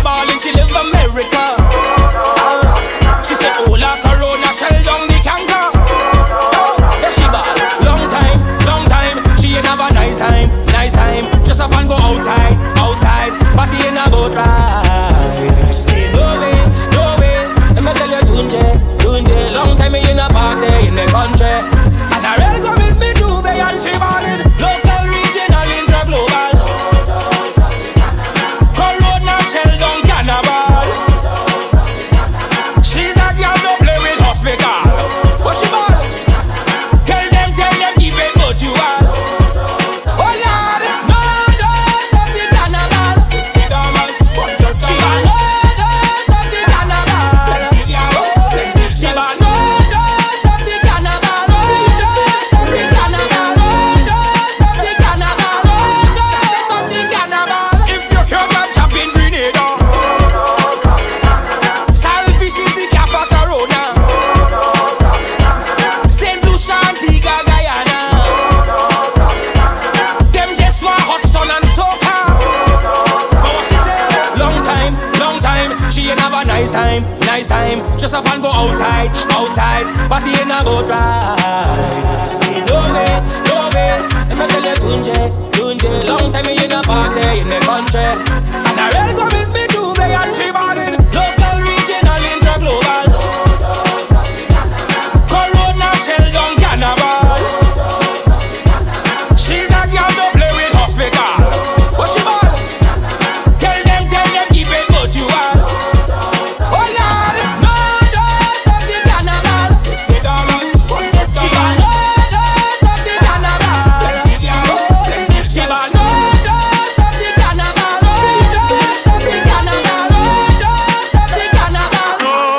She ain't have a nice time. Just up and go outside. Party ain't a boat ride. She say no way. Let me tell you Tunje. Long time in a party in the country. And I real come is me Tuve and she ballin'. Local, regional, interglobal. Corona, Sheldon, Carnival. She's a girl no play with hospital. What she ball? Tell them, keep it good you are. Oh Lord, no, don't stop the carnival. She ball, no, don't stop the carnival. She ball, no, don't stop the carnival. Don't stop the carnival. Don't stop the carnival.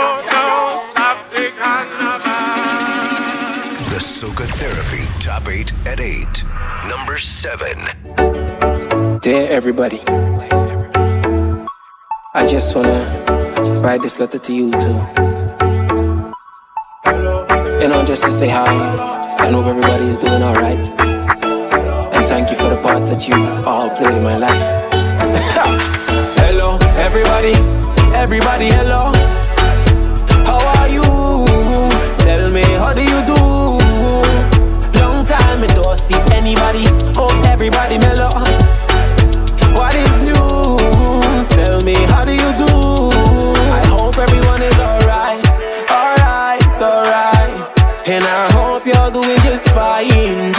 The Soca Therapy Top 8 at 8. Number 7. Dear everybody, I just wanna write this letter to you too. Just to say hi. I hope everybody is doing alright. And thank you for the part that you all played in my life. Hello, everybody, hello. How are you? Tell me, how do you do? Long time I don't see anybody. Hope everybody mellow. What is new? Tell me, how do you do? I hope everyone is alright. And I hope you're doing just fine.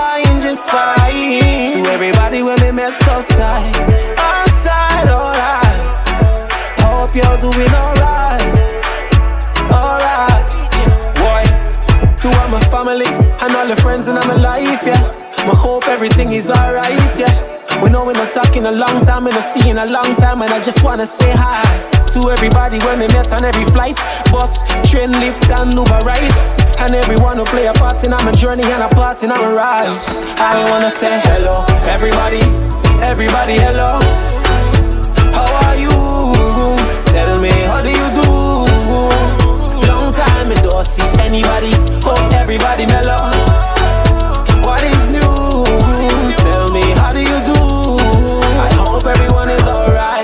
To everybody when we met outside, alright. Hope you're doing alright. Boy, to all my family and all the friends in my life, yeah. I hope everything is alright, yeah. We know we're not talking a long time, we're not seeing a long time, and I just wanna say hi to everybody when we met on every flight, bus, train, lift, and Uber rides, and everyone who play a part in my journey and a part in my rise. I wanna say hello, everybody, hello. How are you? Tell me, how do you do? Long time I don't see anybody. Hope everybody mellow. What is new? Tell me, how do you do? I hope everyone is alright.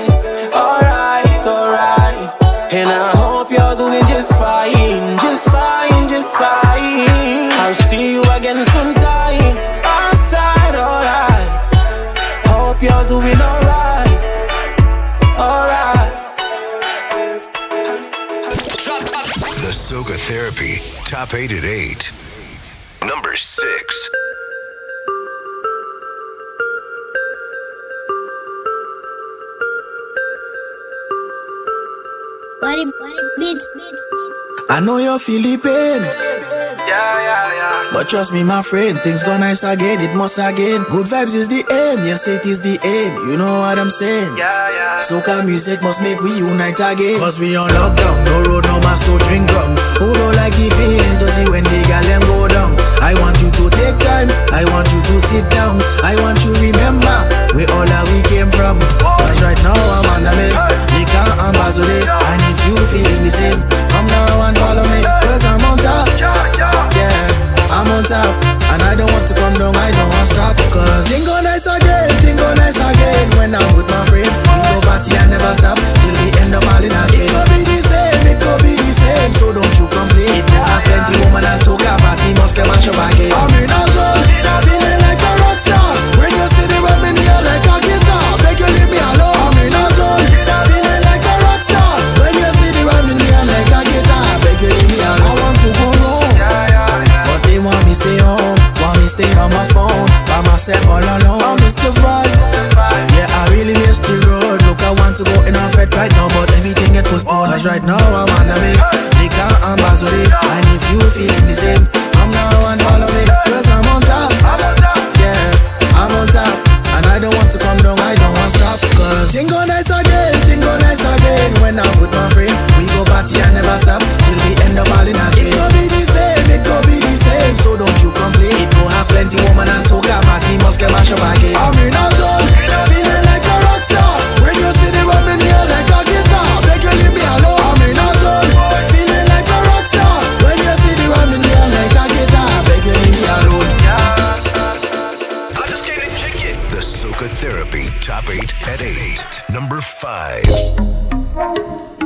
And I hope you're doing just fine. I'll see you again sometime. Outside, alright. Hope you're doing alright. The Soca Therapy Top 8 at 8. Number 6. I know you're feeling pain. But trust me, my friend, things go nice again, it must again. Good vibes is the aim, yes, it is the aim. You know what I'm saying? Soca music must make we unite again. Cause we on lockdown, no road, no mask to drink rum. Who don't like the feeling to see when the gal them go down? I want you to take time, I want you to sit down. I want you remember where all that we came from. Cause right now I'm on the way, liquor and Bazode. And if you feeling the same, come now and follow me. Cause I'm on top, yeah, I'm on top. And I don't want to come down, I don't want to stop. Cause thing go nice again. When I'm with my friends, we go party and never stop till we end up all in a game. It could be the same, so don't you complain. If you have plenty woman and soca party, must get mash up again. I'm in a zone, feeling like a rock star. When you see the rum in here like a guitar, beg you leave me alone. I'm in a zone, feeling like a rock star. When you see the rum in here like a guitar, beg you leave me alone. I want to go home, but they want me stay home. Want me stay on my phone, by myself all alone. I miss the vibe, yeah, I really miss the road. Look, I want to go in a fed right now, but everything get postponed. Cause right now I'm on the way, liquor and Bazode. And if you feeling the same, come now and follow me. Cause I'm on top, yeah, I'm on top. And I don't want to come down, I don't want to stop. Cause thing go nice again. When I'm with my friends, we go party and never stop till we end up all in a game. It could be the same, so don't you complain. It go have plenty woman and soca party, must get mash up again. I'm in a zone, feeling like a rock star. When you see the rum in here like a guitar, beg you leave me alone. I'm in a zone, feeling like a rock star. When you see the rum in here like a guitar, beg you leave me alone. I just came to kick it. The Soca Therapy Top 8 at 8. Number 5.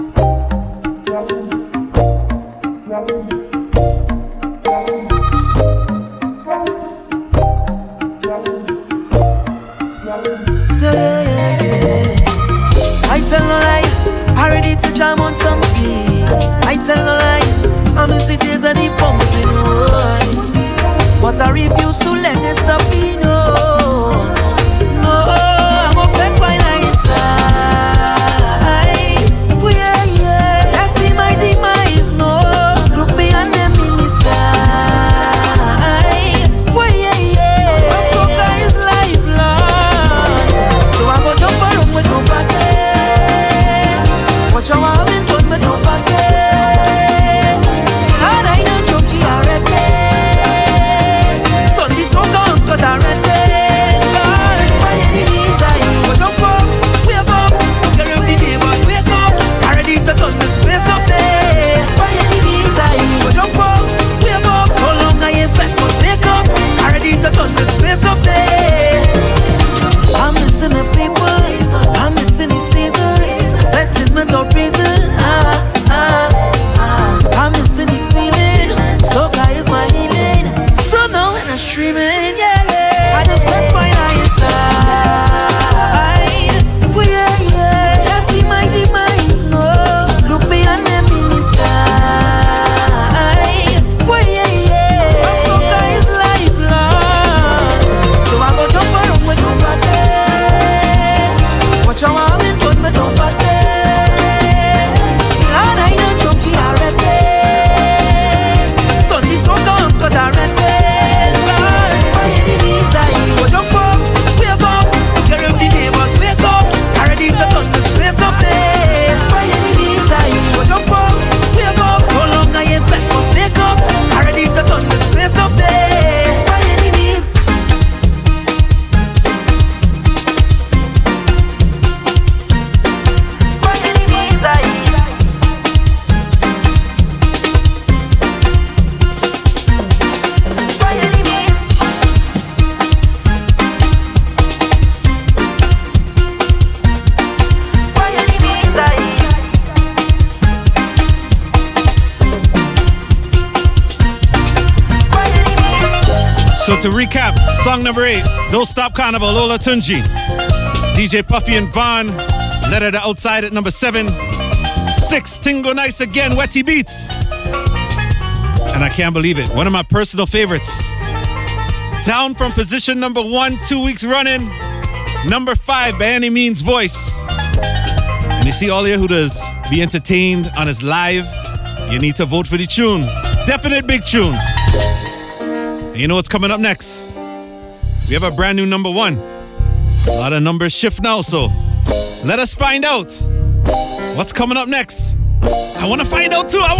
to recap, song number 8, Don't Stop Carnival, Lola Tunji. DJ Puffy and Vaughn, Letter to Outside at number 7. 6, Tingo Nice Again, Wetty Beats. And I can't believe it, one of my personal favorites. Down from position number 1, 2 weeks running. Number 5, By Any Means Voice. And you see all you who does be entertained on his live, you need to vote for the tune. Definite big tune. And you know what's coming up next? We have a brand new number 1. A lot of numbers shift now, so let us find out what's coming up next. I want to find out too.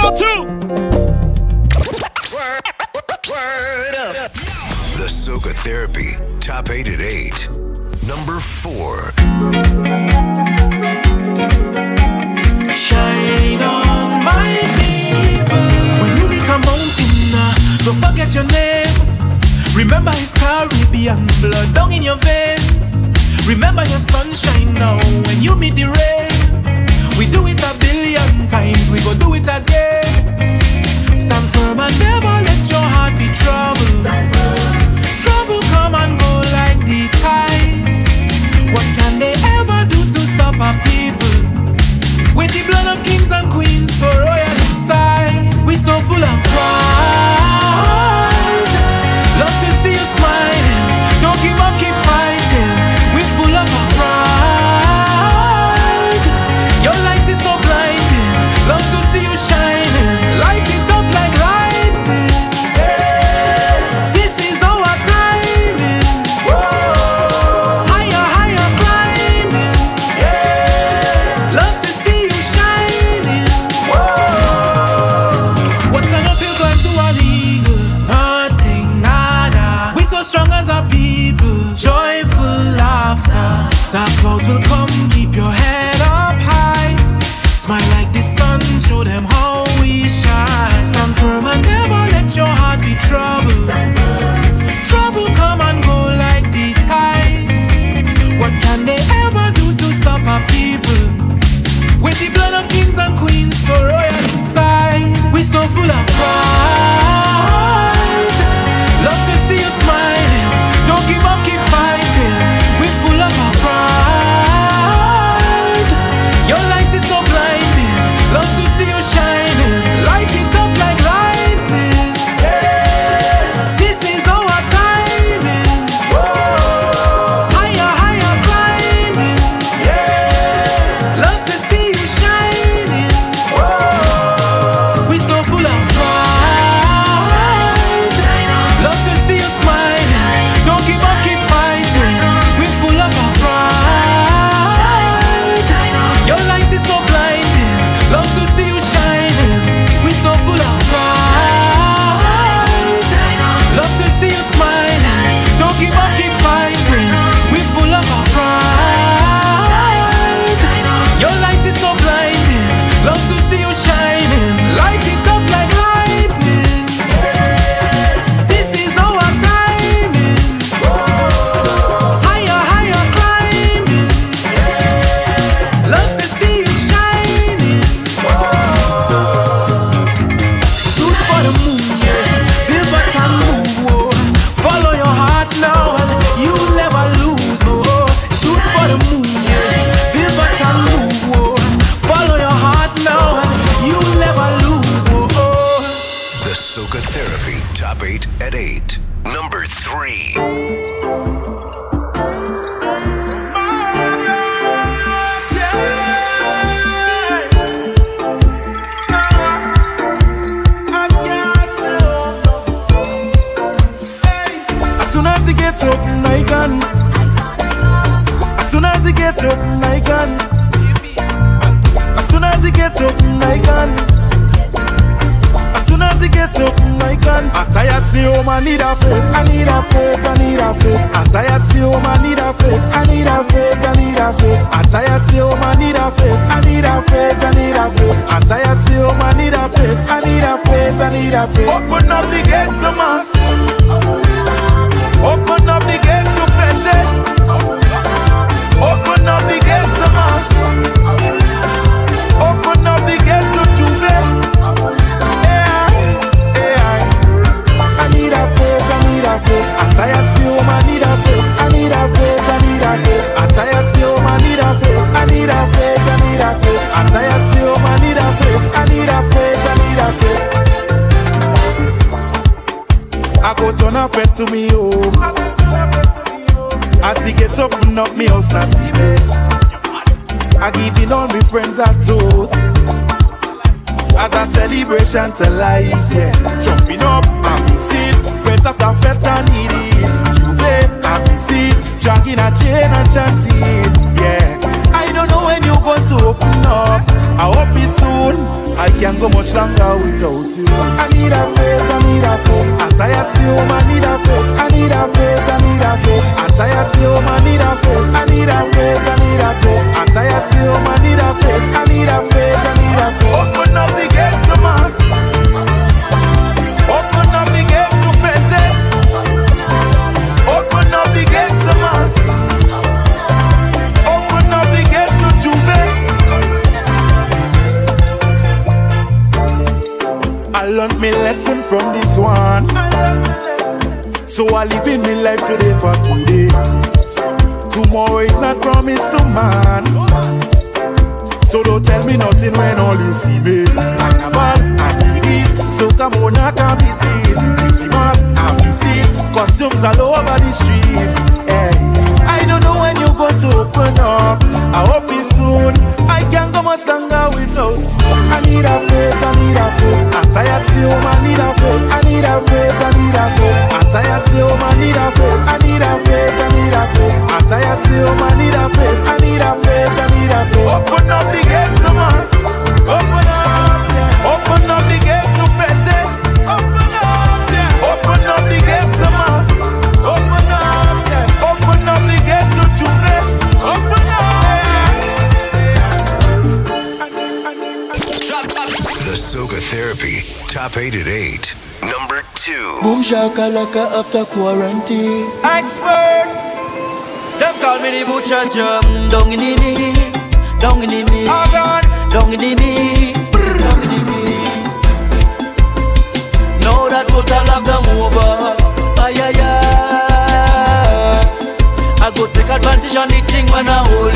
Word up. The Soca Therapy Top 8 at 8. Number 4. Shine on my people. When you meet a mountain, don't forget your name. Remember his Caribbean blood down in your veins. Remember your sunshine now when you meet the rain. We do it a billion times, we go do it again. Stand firm and never let your heart be troubled. Trouble come and go like the tides. What can they ever do to stop our people? With the blood of kings and queens so royal inside, we so full of pride. Love to see you smiling, don't give up, keep fighting. We full of pride. Your light is so blinding, love to see you shining. Light it up like lightning. This is our timing. Higher, higher climbing. Love to see you shining. What's an uphill climb to an eagle? Nothing, nada. We so strong as a people. Joyful laughter. Dark clouds will come, keep your head up high. Smile like the sun, show them how we shine. Stand firm and never let your heart be troubled. Trouble come and go like the tides. What can they ever do to stop our people? With the blood of kings and queens so royal inside, we so full of pride. Love to see you smiling, don't give up, keep fighting. We full of our pride. Your light is so blinding, love to see you shining. Light it up like lightning. This is our timing. Higher, higher climbing. Love to see you shining. We so full of pride. Love to see you smiling, don't give up, keep fighting. We full of our pride. Your light is so blinding, love to see you shining. We so full of pride. Love to see you smiling, don't give up, keep fighting. We full of our pride. Your light is so blinding, love to see you shining. Light it up like lightning. This is our timing. Higher, higher climbing. Love to see you shining. Shoot for the moon, pivot and move. Oh. Follow your heart now, and you'll never lose. Oh. Shoot for the moon, pivot and move. Oh. Follow your heart now, and you'll never lose. Oh. The Soca Therapy Top 8 at 8. Number 3. As soon as he gets up, I can. As soon as he gets up, I can. As soon as he gets up, I can. As soon as he gets up, I can. I'm tired, stay home, I need a faith. I need a faith, I need a faith. I'm tired, stay home, I need a faith. I need a faith, I need a faith. I'm tired, stay home, I need a faith. I need a faith, I need a faith. I'm tired, stay home, I need a faith. I need a faith, I need a faith. Open up the gates to mass. Open up the gates to Fete. Open up the gates to mass. Open up the gates to Juve. I need a faith, I need a faith. to me home. As the gates open up, me house not see me. I giving all my friends a toast as a celebration to life, yeah. Jumping up, I miss it. Fete after fete, I need it. Juve, I miss it. Dragging a chain and chanting, yeah. I don't know when you're going to open up. I hope it's soon. I can't go much longer without you. I need a fate, I need a fate. I'm tired still, I need a fate. I need a fate, I need a fate. I'm tired still, I need a fate. I need a fate, I need a fate. I'm tired still, I need a fate. I need a fate, I need a fate. Open up the gates to mass. Open up the gates to fete. Open up the gates to mass. Open up the gates to Juve. I learned my lesson from this one, so I live in my life today for today. Tomorrow is not promised to man, so don't tell me nothing when all you see me. Carnival, I need it, so come on, I can be seen. Pretty much, I miss it, costumes all over the street. Hey, I don't know when you're going to open up. I hope it's soon. I can't go much longer without you. I need a fate, I need a fate. I'm tired still, I need a fate. I need a fate, I need a fate. I'm tired still, I need a fate. I need a fate, I need a fate. I'm tired still, I need a fate. I need a fate, I need a fate. Open up the gates to mass. Open up, yeah. Open up the gates to fete. Open up, yeah. Open up the gates to mass. Open up, yeah. Open up the gates to Juve. Open up, The Soca Therapy Top 8 at 8. Number 2. Boom shakalaka after quarantine. Expert. Them call me the butcher jump. Down in the knees, down in the knees, down in the knees, down in the knees. Now that total lockdown over, ay ay ay. I go take advantage on the thing when I hold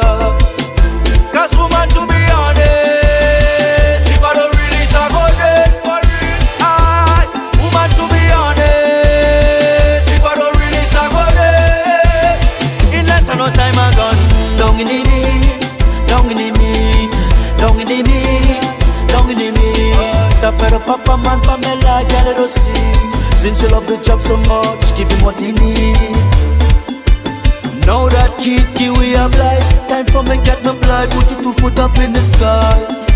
ya. Cause woman, to be honest, if I don't release I go dead. Aye, woman, to be honest, if I don't release I go dead. In less than no time I gone. Down in the knees, down in the meat, down in the knees, down in the meat. The fed up papa man Pamela, girl I don't see. Since you love the job so much, give him what he need. Now that kid give we a blight. Time for me get my blood. Put your 2 foot up in the sky.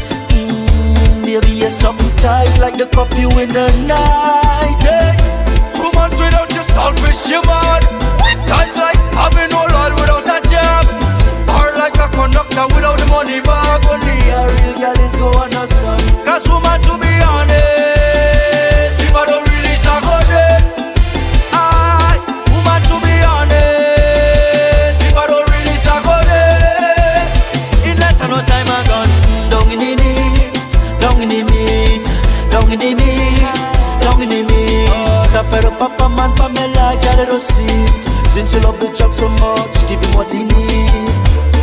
Baby, you're something tight like the coffee in the night. Hey. 2 months without your selfish, you mad. Ties like having no lord without a job. Or like a conductor without the money bag. Only a real girl is go understand. Cause woman, to be honest, if I don't release I go dead. Aye, woman, to be honest, if I don't release I go dead. In less than no time I gone. Down in the knees, down in the meat, down in the knees, down in the meat. The fed up papa man Pamela, girl I don't see. Since you love the job so much, give him what he need.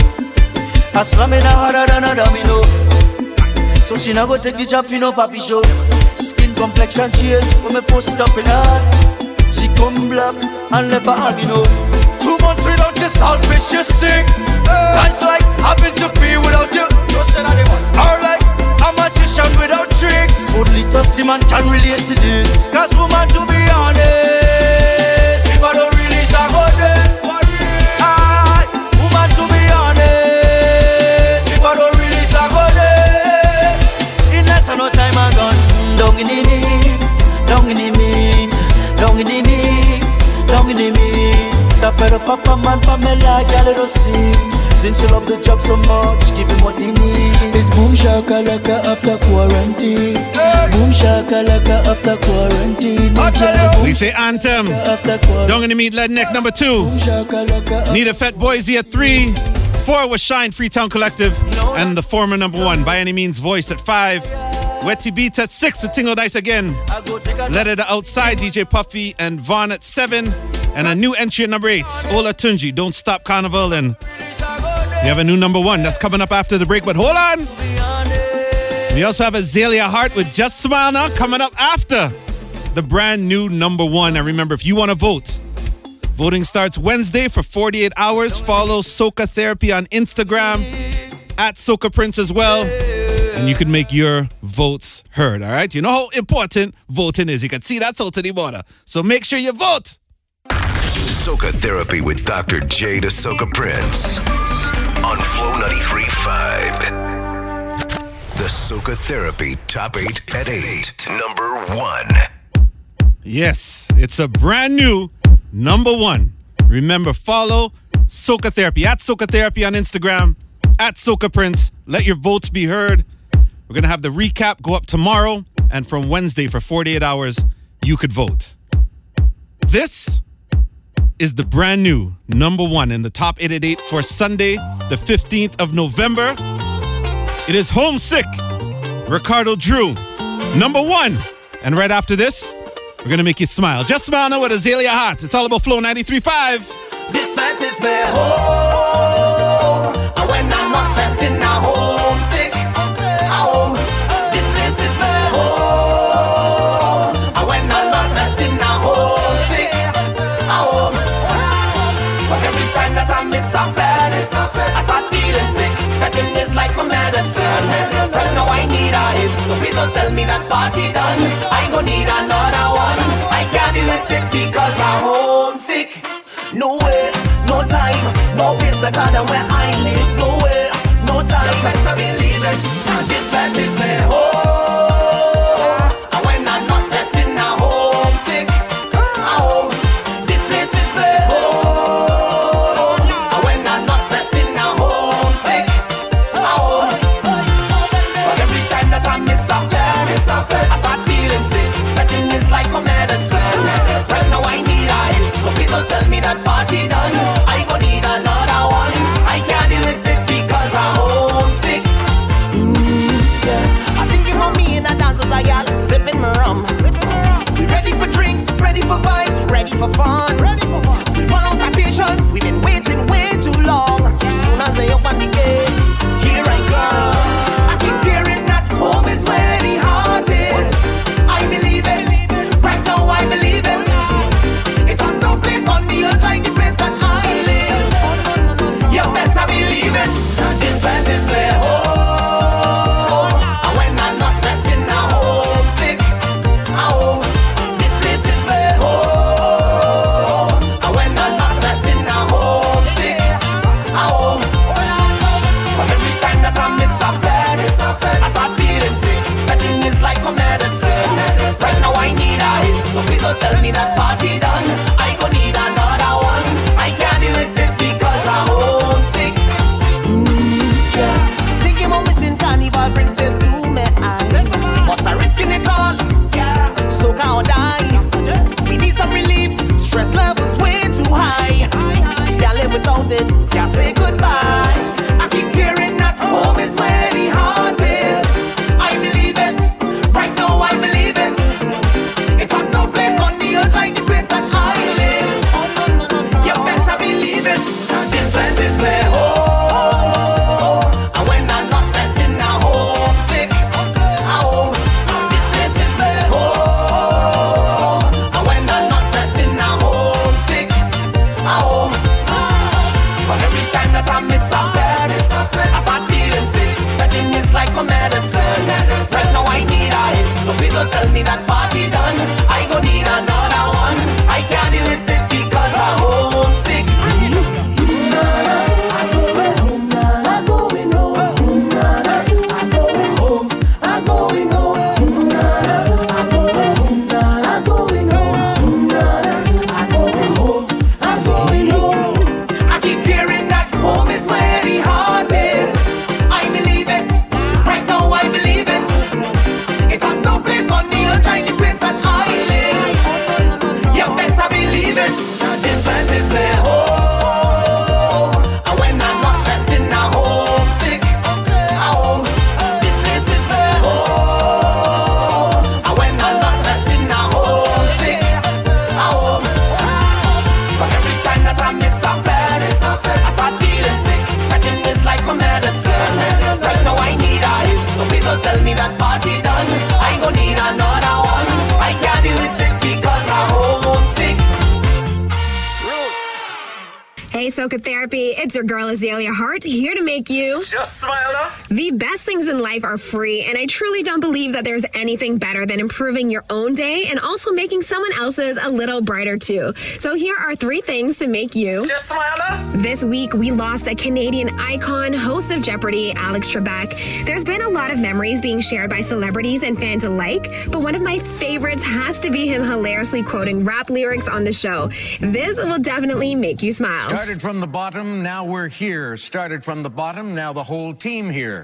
A slam in a harder than a domino. So she not go take the job for no papi show. Skin complexion change when me post it up in her. She come black and left her albino. 2 months without you selfish, you sick. Times like having to be without you. No say that they want. Or like a magician without tricks. Only thirsty man can relate to this. Cause woman, to be honest, if I don't release I go dead. Aye, woman, to be honest, if I don't release I go dead. In less than no time I gone. Down in the knees, down in the meat, down in the knees, down in the meat. The fed up papa man Pamela, girl I don't see. Since you love the job so much, give him what he needs. It's boom shakalaka after quarantine. Boom shakalaka after quarantine. We say anthem. Down in the meat, Ledneck number 2. Need a Fat Boise at 3. 4 was Shine, Freetown Collective. And the former number 1, By Any Means Voice at 5. Wetty Beats at 6 with Tingle Dice again. Let It Outside, DJ Puffy and Vaughn at 7. And a new entry at number 8, Ola Tunji, Don't Stop Carnival. And we have a new number 1 that's coming up after the break. But hold on. We also have Azalea Hart with Just Smile Now coming up after the brand new number one. And remember, if you want to vote, voting starts Wednesday for 48 hours. Follow Soca Therapy on Instagram, at Soca Prince as well. And you can make your votes heard, all right? You know how important voting is. You can see that out to the border. So make sure you vote. Soca Therapy with Dr. J to Soca Prince on Flow 93.5. The Soca Therapy Top 8 at 8. Number 1. Yes, it's a brand new number one. Remember, follow Soca Therapy, at Soca Therapy on Instagram, at Soca Prince. Let your votes be heard. We're going to have the recap go up tomorrow, and from Wednesday for 48 hours, you could vote. This is the brand new number one in the top 8 at 8 for Sunday, the 15th of November. It is Homesick, Ricardo Drew, number one. And right after this, we're going to make you smile. Just smile now with Azalea Hart. It's all about Flow 93.5. This fat is my home. And when I'm not fat in a homesick, home. This place is my home. And when I'm not fat in a homesick, home. But every time that I miss a fat, I start feeling sick. Fetting is like my medicine. Right now I need a hit, so please don't tell me that party done. I gon' need another one. I can't do it because I'm homesick. No way, no time, no place better than where I live. No way, no time, you better believe it. This fat is my home. And when I'm not fetting, I'm homesick. Home, this place is my home. And when I'm not fetting, I'm homesick. Home, cause every time that I miss a fat, I start feeling sick. Fetting is like my medicine. Right now I need a hit, so please don't tell me that party done. I gon' need another one. I can't do it because I'm homesick. I think about me in a dance with a gal, sipping my rum. Ready for drinks, ready for vibes, ready for fun. We run out of patience, we've been waiting way too long. As soon as they open the gates, here I come. I keep hearing that home is where the heart is. I believe it, right now I believe it. It's on no place on the earth like the place that I live. You better believe it. This fat is my home. And when I'm not fetting, I'm homesick. Home, this place is my home. And when I'm not fetting, I'm homesick. Home, cause every time that I miss a fat, I start feeling sick. Fetting is like my medicine. Right now I need a hit, so please don't tell me that party done. I gon' need another one. I can't do it because I'm homesick. Thinking about missing carnival brings tears to my eyes, but I'm risking it all. Soca or die. We need some relief. Stress levels way too high. Can't live without it. Can't say goodbye. I keep hearing that home is where the heart is. I believe it. Right now I believe it. It's on no place on the earth like the place that I live. You better believe it. This fat is my home. And when I'm not fetting, I'm homesick. Home, this place is my home. And when I'm not fetting, I'm homesick. Home, cause every time that I miss a fat, I start feeling sick. Fetting is like my medicine. Right now I need a hit, so please don't tell me that party done. I gon' need another one. I can't do it because I'm homesick. I keep hearing that home is where the heart is. I believe it. Right now I believe it. It's on no place on the earth like Soca Therapy. It's your girl Azalea Hart, here to make you just smile up. The best things in life are free, and I truly don't believe that there's anything better than improving your own day and also making someone else's a little brighter too. So here are 3 things to make you just smile up. This week, we lost a Canadian icon, host of Jeopardy, Alex Trebek. There's been a lot of memories being shared by celebrities and fans alike, but one of my favorites has to be him hilariously quoting rap lyrics on the show. This will definitely make you smile. Started from the bottom, now we're here. Started from the bottom, now the whole team here.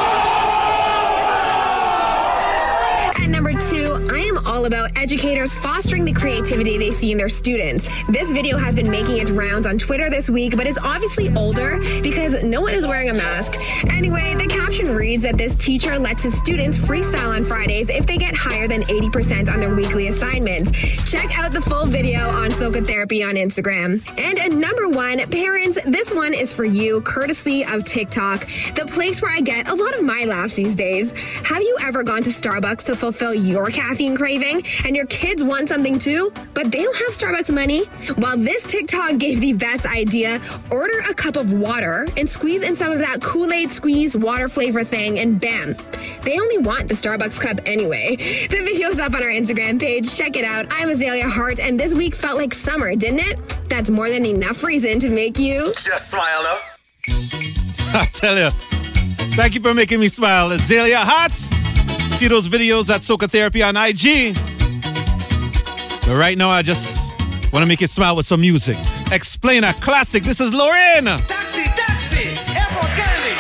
At number 2, I am all about educators fostering the creativity they see in their students. This video has been making its rounds on Twitter this week, but is obviously older because no one is wearing a mask. Anyway, the caption reads that this teacher lets his students freestyle on Fridays if they get higher than 80% on their weekly assignments. Check out the full video on Soca Therapy on Instagram. And at number 1, parents, this one is for you, courtesy of TikTok, the place where I get a lot of my laughs these days. Have you ever gone to Starbucks to fulfill your caffeine craving and your kids want something too, but they don't have Starbucks money? Well, this TikTok gave the best idea. Order a cup of water and squeeze in some of that Kool-Aid squeeze water flavor thing, and bam, they only want the Starbucks cup anyway. The video's up on our Instagram page. Check it out. I'm Azalea Hart, and this week felt like summer, didn't it? That's more than enough reason to make you just smile up. I tell you, thank you for making me smile, Azalea Hart. See those videos at Soca Therapy on IG. But right now, I just want to make you smile with some music. Explain a classic. This is Lorraine. Taxi, taxi, Airport Kennedy.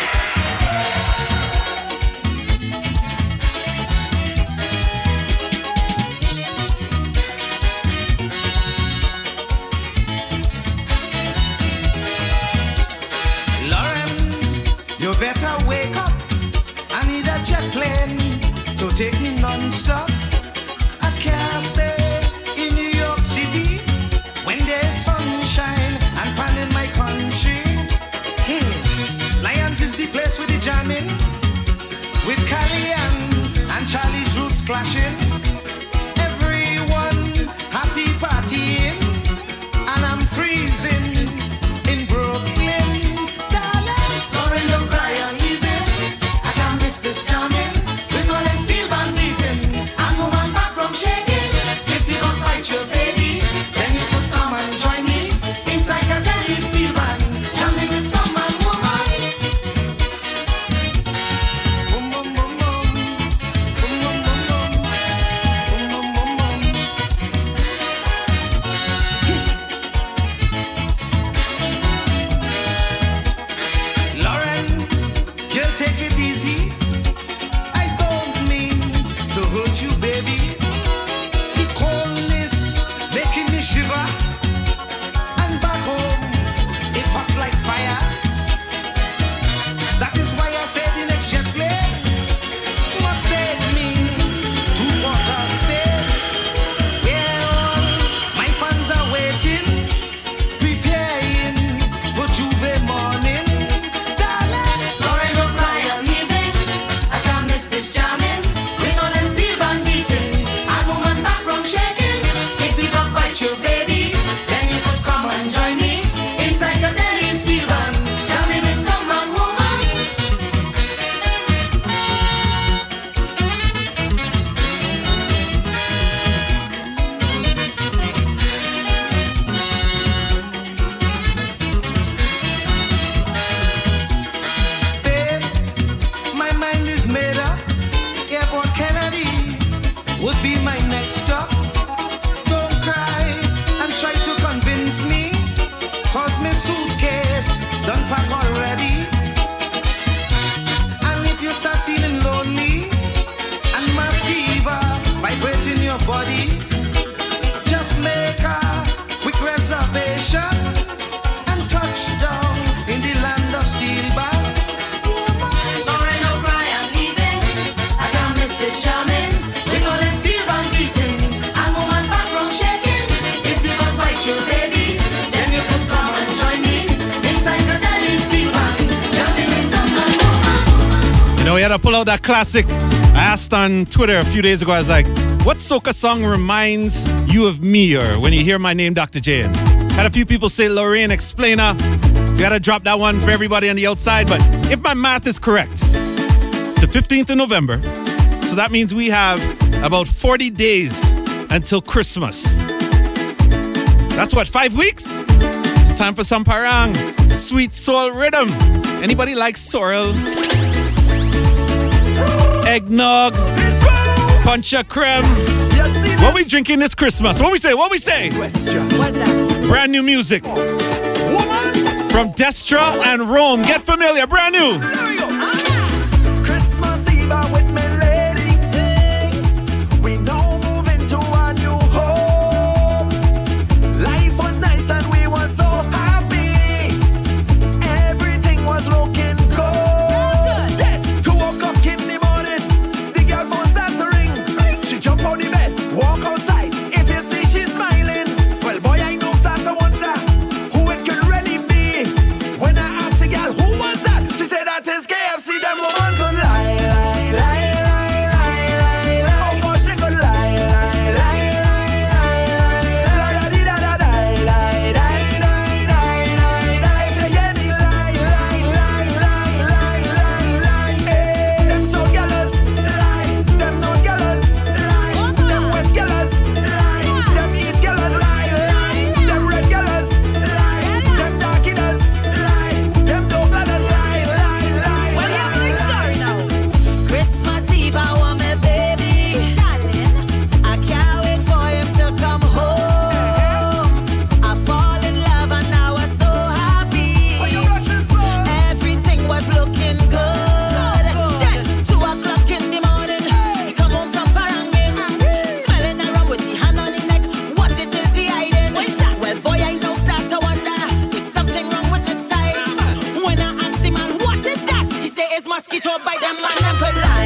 Lauren, you better wake up. I need a jet plane to take me non-stop. I can't stay in New York City when there's sunshine and fun in my country. Lions is the place with the jamming, with Cali and Charlie's roots clashing. Everyone happy partying, and I'm freezing in Brooklyn. Darling, Lauren, don't cry, I'm leaving. I can't miss this jamming. Your baby, then you could come and join me inside a Teddy Steel Band, jamming with some man woman. Boom boom boom boom, boom boom boom boom, boom boom boom boom. Lauren, you'll take it easy. I don't mean to hurt you, baby. Shiver, and back home it pops like fire. That is why I said the next jet plane must take me to Port of Spain, where all my fans are waiting, preparing for Juve morning. Darling, Lauren, don't cry, I'm leaving. I can't miss this jamming with all them steel band beating and woman background shaking. Your baby, then you could come and join me inside the Teddy Steel Band, jamming with some man woman. Babe, my mind is made up. Airport Kennedy would be my next stop. Try to convince me, cause my suitcase done pack already. And if you start feeling lonely and mask fever vibrating your body, just make a quick reservation and touch down in the land of Steel Band. Lauren, don't cry, I'm leaving. I can't miss this jamming with all them steel band beating and woman background shaking. Your baby, then you could come and join me inside the Teddy Steel Band, jumping in some woman. You know, we had to pull out that classic. I asked on Twitter a few days ago, I was like, what soca song reminds you of me, or when you hear my name, Dr. J? Had a few people say Lorraine Explainer. So you gotta drop that one for everybody on the outside. But if my math is correct, it's the 15th of November. So that means we have about 40 days until Christmas. That's what, 5 weeks? It's time for some parang. Sweet soul rhythm. Anybody like sorrel? Eggnog? Punch a creme? What we drinking this Christmas? What we say? What we say? What's that? Brand new music. From Destra and Rome. Get familiar. Brand new. Christmas Eve I'm with my lady. We now move into a new home. Life was nice and we were so happy. Everything was looking good. Yeah. 2 o'clock in the morning, the girl phone starts to ring. She jump on the bed, walk outside. If you see she's smiling, well boy I know start to wonder who it could really be. When I asked the girl who was that, she said that is KFC. Them woman could lie. Oh gosh, they could lie. If you hear the lie. Them South gallers lie. Them North gallers lie. Them West gallers lie. Them East gallers lie. Them red gallers lie. Them dark eaters lie. Them dope blooders lie. Well, here's my story now. Christmas Eve, I want my baby. Darling, I can't wait for him to come home. I fall in love and now I'm so happy. Everything was looking good. Then 2 o'clock in the morning, he come home from Parangin, smelling around with the hand on his neck. What it is he hiding? Well, boy, I now start to wonder if something wrong with his side. When I asked the man, what is that? He say it's mosquito bite. Them man them could lie.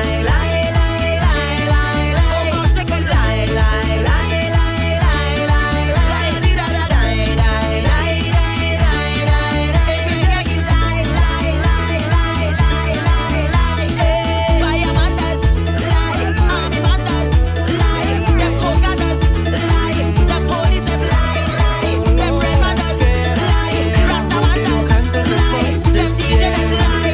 Oh gosh, they could lie. Fireman does lie, army man does lie, them coast guarders lie, them police does lie, them red man does lie, Rasta man does lie, them DJ does lie.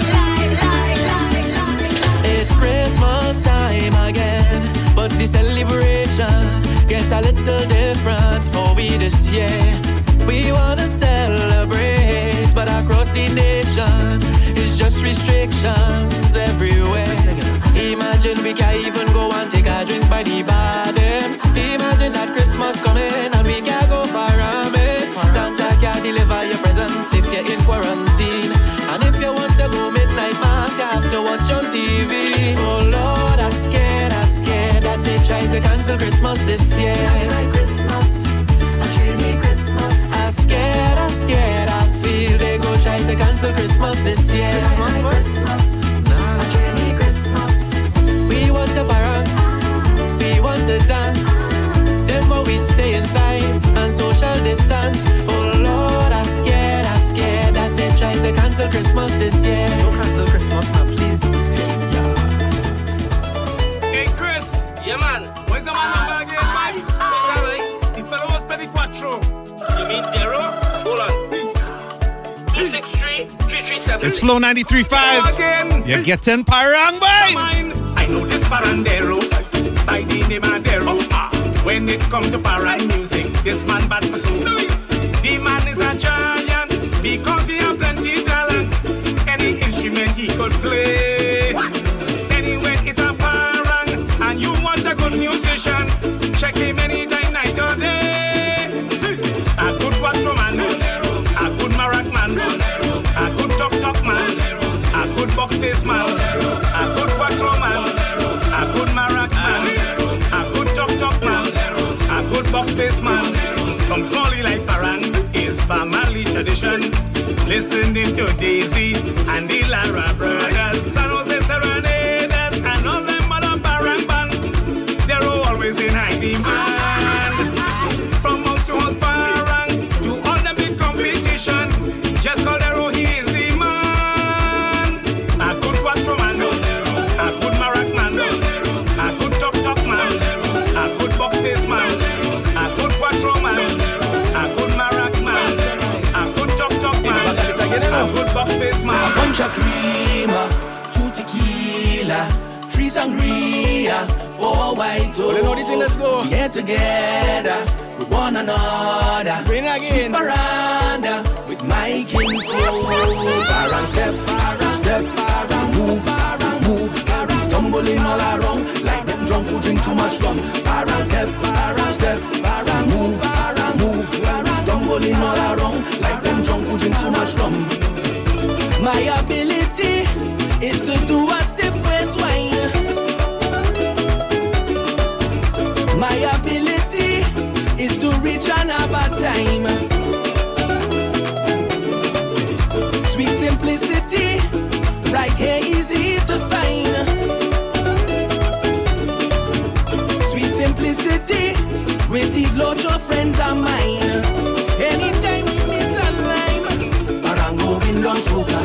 It's Christmas time again, but the celebration gets a little different for we this year. We wanna celebrate, but across the nation, it's just restrictions everywhere. Imagine we can't even go and take a drink by the bar them. Imagine that Christmas coming and we can't go far away. Santa can't deliver your presents if you're in quarantine. And if you want to go midnight mass, you have to watch on TV. Oh Lord, I'm scared that they try to cancel Christmas this year. I'm scared, I feel they go try to cancel Christmas this year. We want to parang, we want to dance. Then more we stay inside and social distance. Oh Lord, I'm scared that they try to cancel Christmas this year. Don't cancel Christmas now, please. Hey Chris. Yeah, man. Where's the man number again, man? The fellow was Petty Quattro. You mean Zero? Hold on. 263-337. It's Flow 93.5. You're getting parang, boy. I know this parandero by the name Andero. When it comes to parang music, this man bad for soul. The man is a giant because he has plenty talent. Any instrument he could play. Anyway, it's a parang, and you want a good musician, check him anytime, night or day. A good quattro man, a good marac man, a good talk man, a good box bass man, a good quattro man, a good marac man, a good talk man, a good box bass man. From Smalley like parang is family tradition. Listening to Daisy and the Lara brothers, San Jose Serenaders, and all them other parang band. They're always in high demand. From house to house parang to all the big competition. Just call Dero, he is the man. A good quattro man, a good marac man, a good talk man, a good box bass man, a good quattro man, a good marac a creamer, 2 tequila, 3 sangria, 4 white. Oh, you know the thing, let's go. Get together with one another. Bring again. Sweet Miranda with my kinfolk. Parang step, move, stumbling all around like them drunk who drink too much rum. Parang step, move, stumbling all around like them drunk who drink too much rum. My ability is to do a stiff waist wine. My ability is to reach another time. Sweet simplicity, right here easy to find. Sweet simplicity, with these local friends of mine. Anytime we meet online, Parango window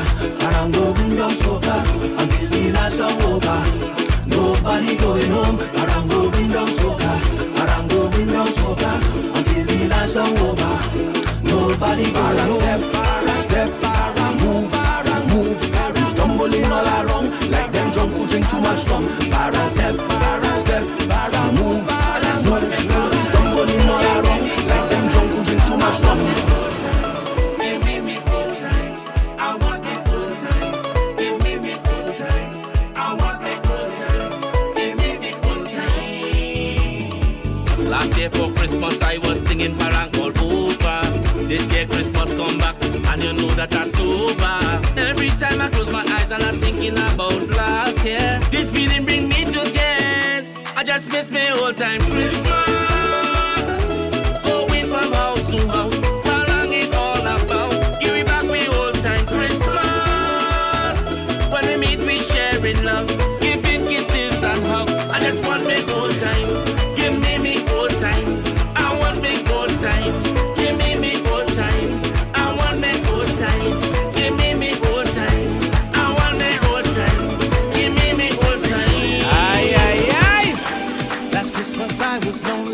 soca, until the last song over. Nobody going home, Parango window soca, until the last song over. Nobody going home. Step, move, stumbling all around like them drunk who drink too much rum. Step, move, stumbling all around like them drunk who drink too much rum. Give me good time, I want me good time. Give me good time, I want me good time. Give me good time. Last year for Christmas I was singing Parang all over. This year Christmas come back and you know that I'm sober. Every time I close my eyes and I'm thinking about last year, this feeling bring me to tears. I just miss my old time Christmas. Going from house to house, Parang it all about. Give me back my old time Christmas. When we meet we sharing love, giving kisses and hugs. I just want my old time. Give me old time. I want me old time. Give me old time. I want me old time. Give me old time. I want me old time. Give me old time. Aye. Last Christmas I was lonely.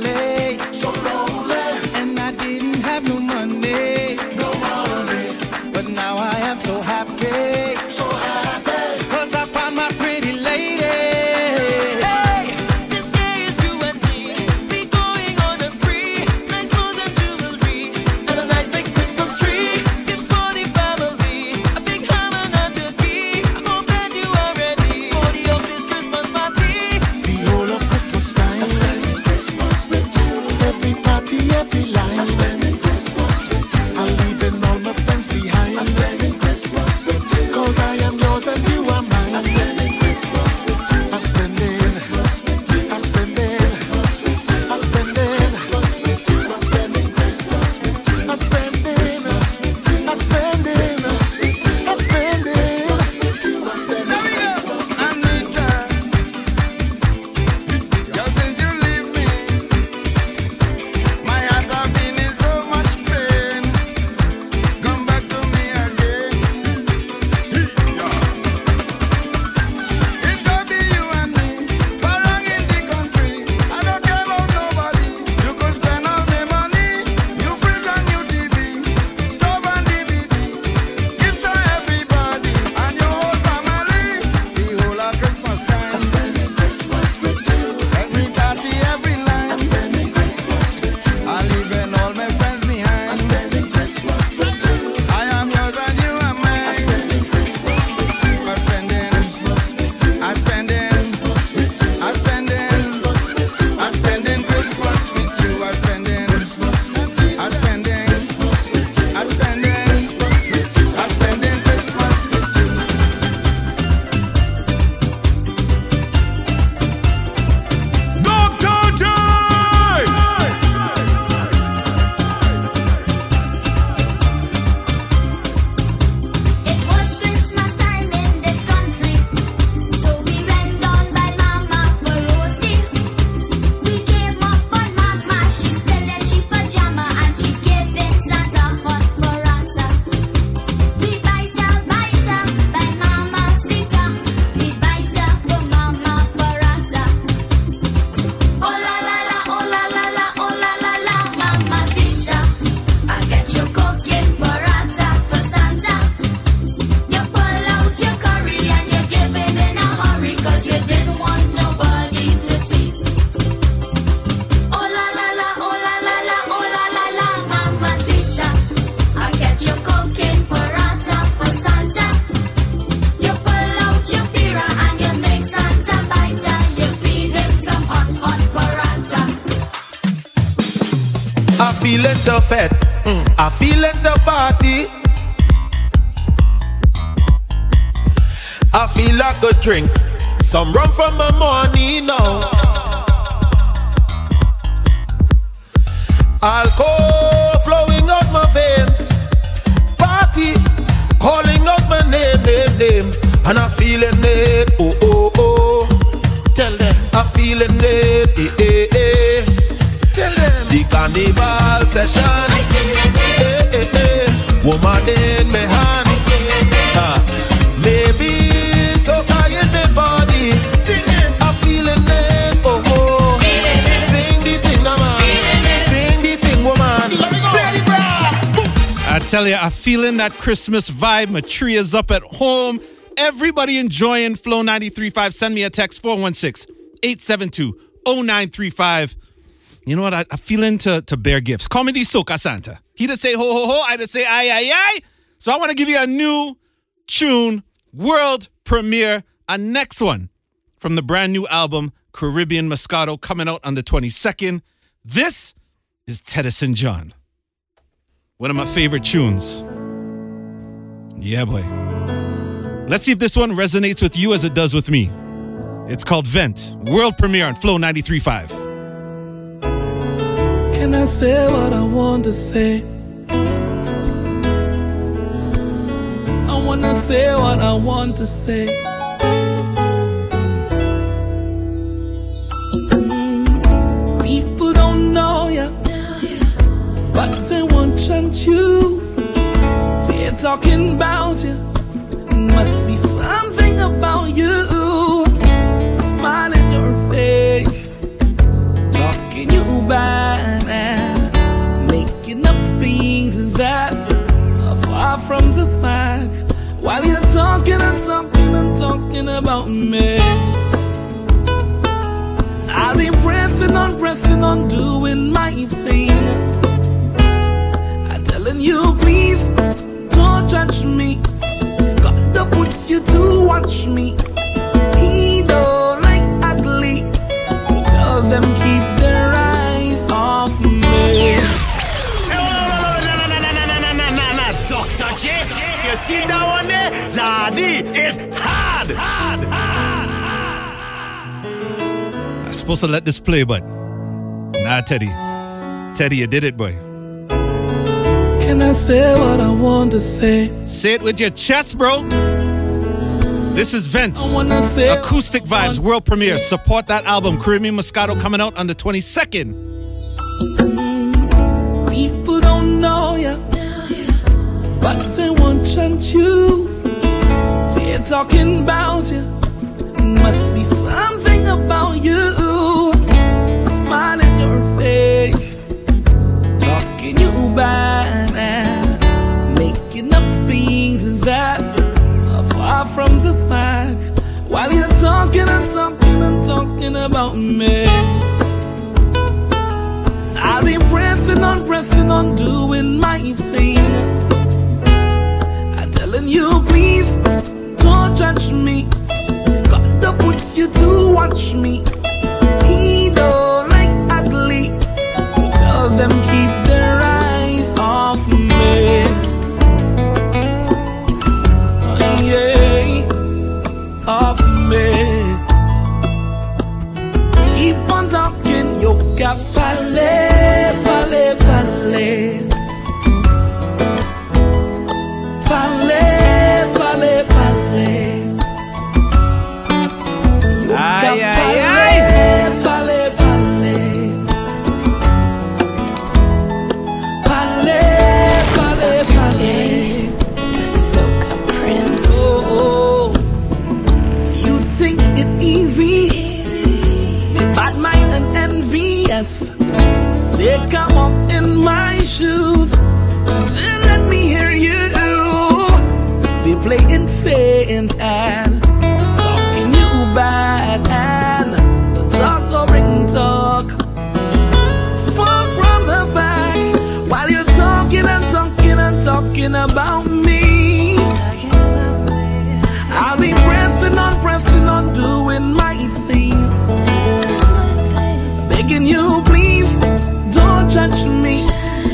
feeling the fed, I feeling the party. I feel like a drink, some rum from my morning now. Alcohol flowing out my veins, party calling out my name, and I'm feeling it, oh. Tell them I'm feeling it, Tell them the carnival session, woman in my hand, maybe so tired my body, singing, I'm feeling it, oh. Sing the thing, man, sing the thing, woman. Ready, I tell you, I'm feeling that Christmas vibe. My tree is up at home. Everybody enjoying Flow 93.5. Send me a text, 416-872-0935. You know what? I'm feeling to bear gifts. Call me the Soca Santa. He to say ho, ho, ho. I to say aye, aye, aye. So I want to give you a new tune, world premiere, a next one from the brand new album, Caribbean Moscato, coming out on the 22nd. This is Teddyson John. One of my favorite tunes. Yeah, boy. Let's see if this one resonates with you as it does with me. It's called Vent, world premiere on Flow 93.5. Can I say what I want to say? I wanna say what I want to say. People don't know ya, but they won't chant you. They're talking about you. Must be something about you. Smile in your face, talking you bad and making up things that are far from the facts. While you're talking and talking and talking about me, I'll be pressing on, doing my thing. I'm telling you, please don't judge me. God puts you to watch me. He don't like ugly, so tell them keep their eyes off me. Dr. J, you see that one there? Zadi, it's hard. I'm supposed to let this play, but nah, Teddy. Teddy, you did it, boy. Can I say what I want to say? Say it with your chest, bro. This is Vent. Acoustic Vibes, world premiere. Support that album, Caribbean Moscato, coming out on the 22nd. People don't know ya, but they won't chant you. They're talking about you. Must be something about you. Smile in your face, talking you bad and making up things that are far from the facts. While you're talking and talking and talking about me, I'll be pressing on, doing my thing. I'm telling you, please don't judge me. God puts you to watch me. He don't like ugly, so tell them keep their eyes off me. Yeah, off me. Keep on talking, yo capale. Ay, ay, ay. The Soca Prince. Oh, you think it easy? Bad mind and envious. Take a walk in my shoes, then let me hear you. They play insane and talking you bad and talk or bring talk. Far from the facts, while you're talking and talking and talking about me. I'll be pressing on, doing my thing. Begging you, please don't judge me.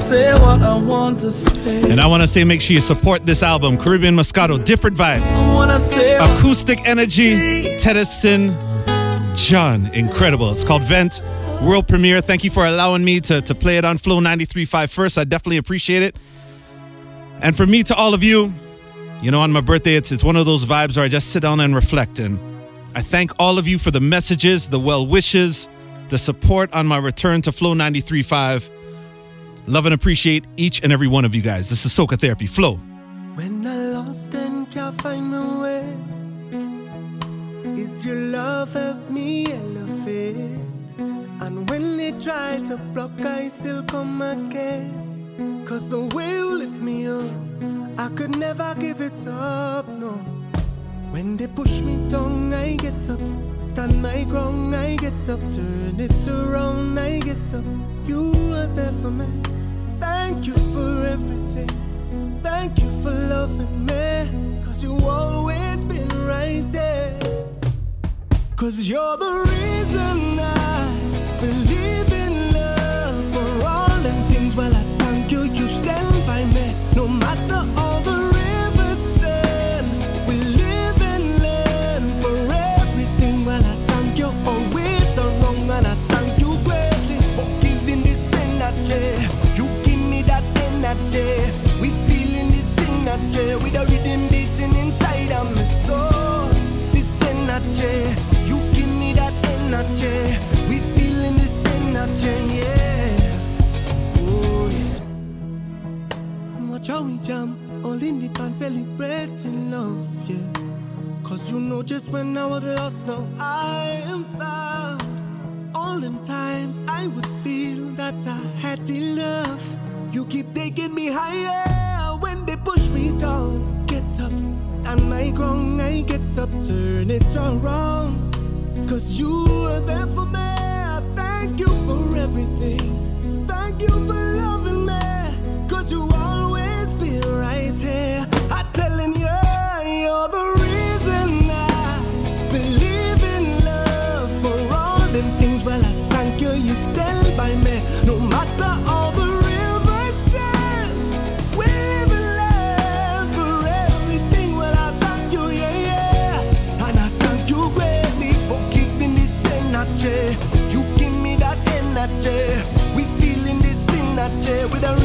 say what I want to say. And I want to say, make sure you support this album, Caribbean Moscato, different vibes. I wanna say Acoustic energy, Teddyson John, incredible. It's called Vent, world premiere. Thank you for allowing me to play it on Flow 93.5 first. I definitely appreciate it. And for me, to all of you, you know, on my birthday, it's one of those vibes where I just sit down and reflect. And I thank all of you for the messages, the well wishes, the support on my return to Flow 93.5. Love and appreciate each and every one of you guys. This is Soca Therapy, Flow. When I lost and can't find my way, is your love help me elevate? And when they try to block, I still come again. Cause the way you lift me up, I could never give it up, no. When they push me down, I get up. Stand my ground, I get up. Turn it around, I get up. You are there for me. Thank you for everything. Thank you for loving me. Cause you always been right there. Cause you're the reason I believe in love. For all them things, well I thank you. You stand by me. No matter all the rivers turn, we live and learn. For everything, well I thank you. Always around and I thank you greatly. For giving this energy. You give me that energy. We feeling this energy. With a rhythm beating inside of me soul. This energy. You give me that energy. We feeling this energy, yeah. Oh yeah. Watch how we jam, all in the band celebrating love, yeah. Cause you know just when I was lost, now I am found. All them times I would feel that I had enough. You keep taking me higher when they push me down. Get up, stand my ground, I get up, turn it around. Cause you are there for me. Thank you for everything. Thank you for loving me. Cause you always be right here. I'm telling you, you're the reason I believe in love. For all them things, well I thank you. You stand by me. No matter all the rivers turn, we live in love. For everything, well I thank you, yeah, yeah. And I thank you greatly for giving this energy. You give me that energy. We feeling this energy with a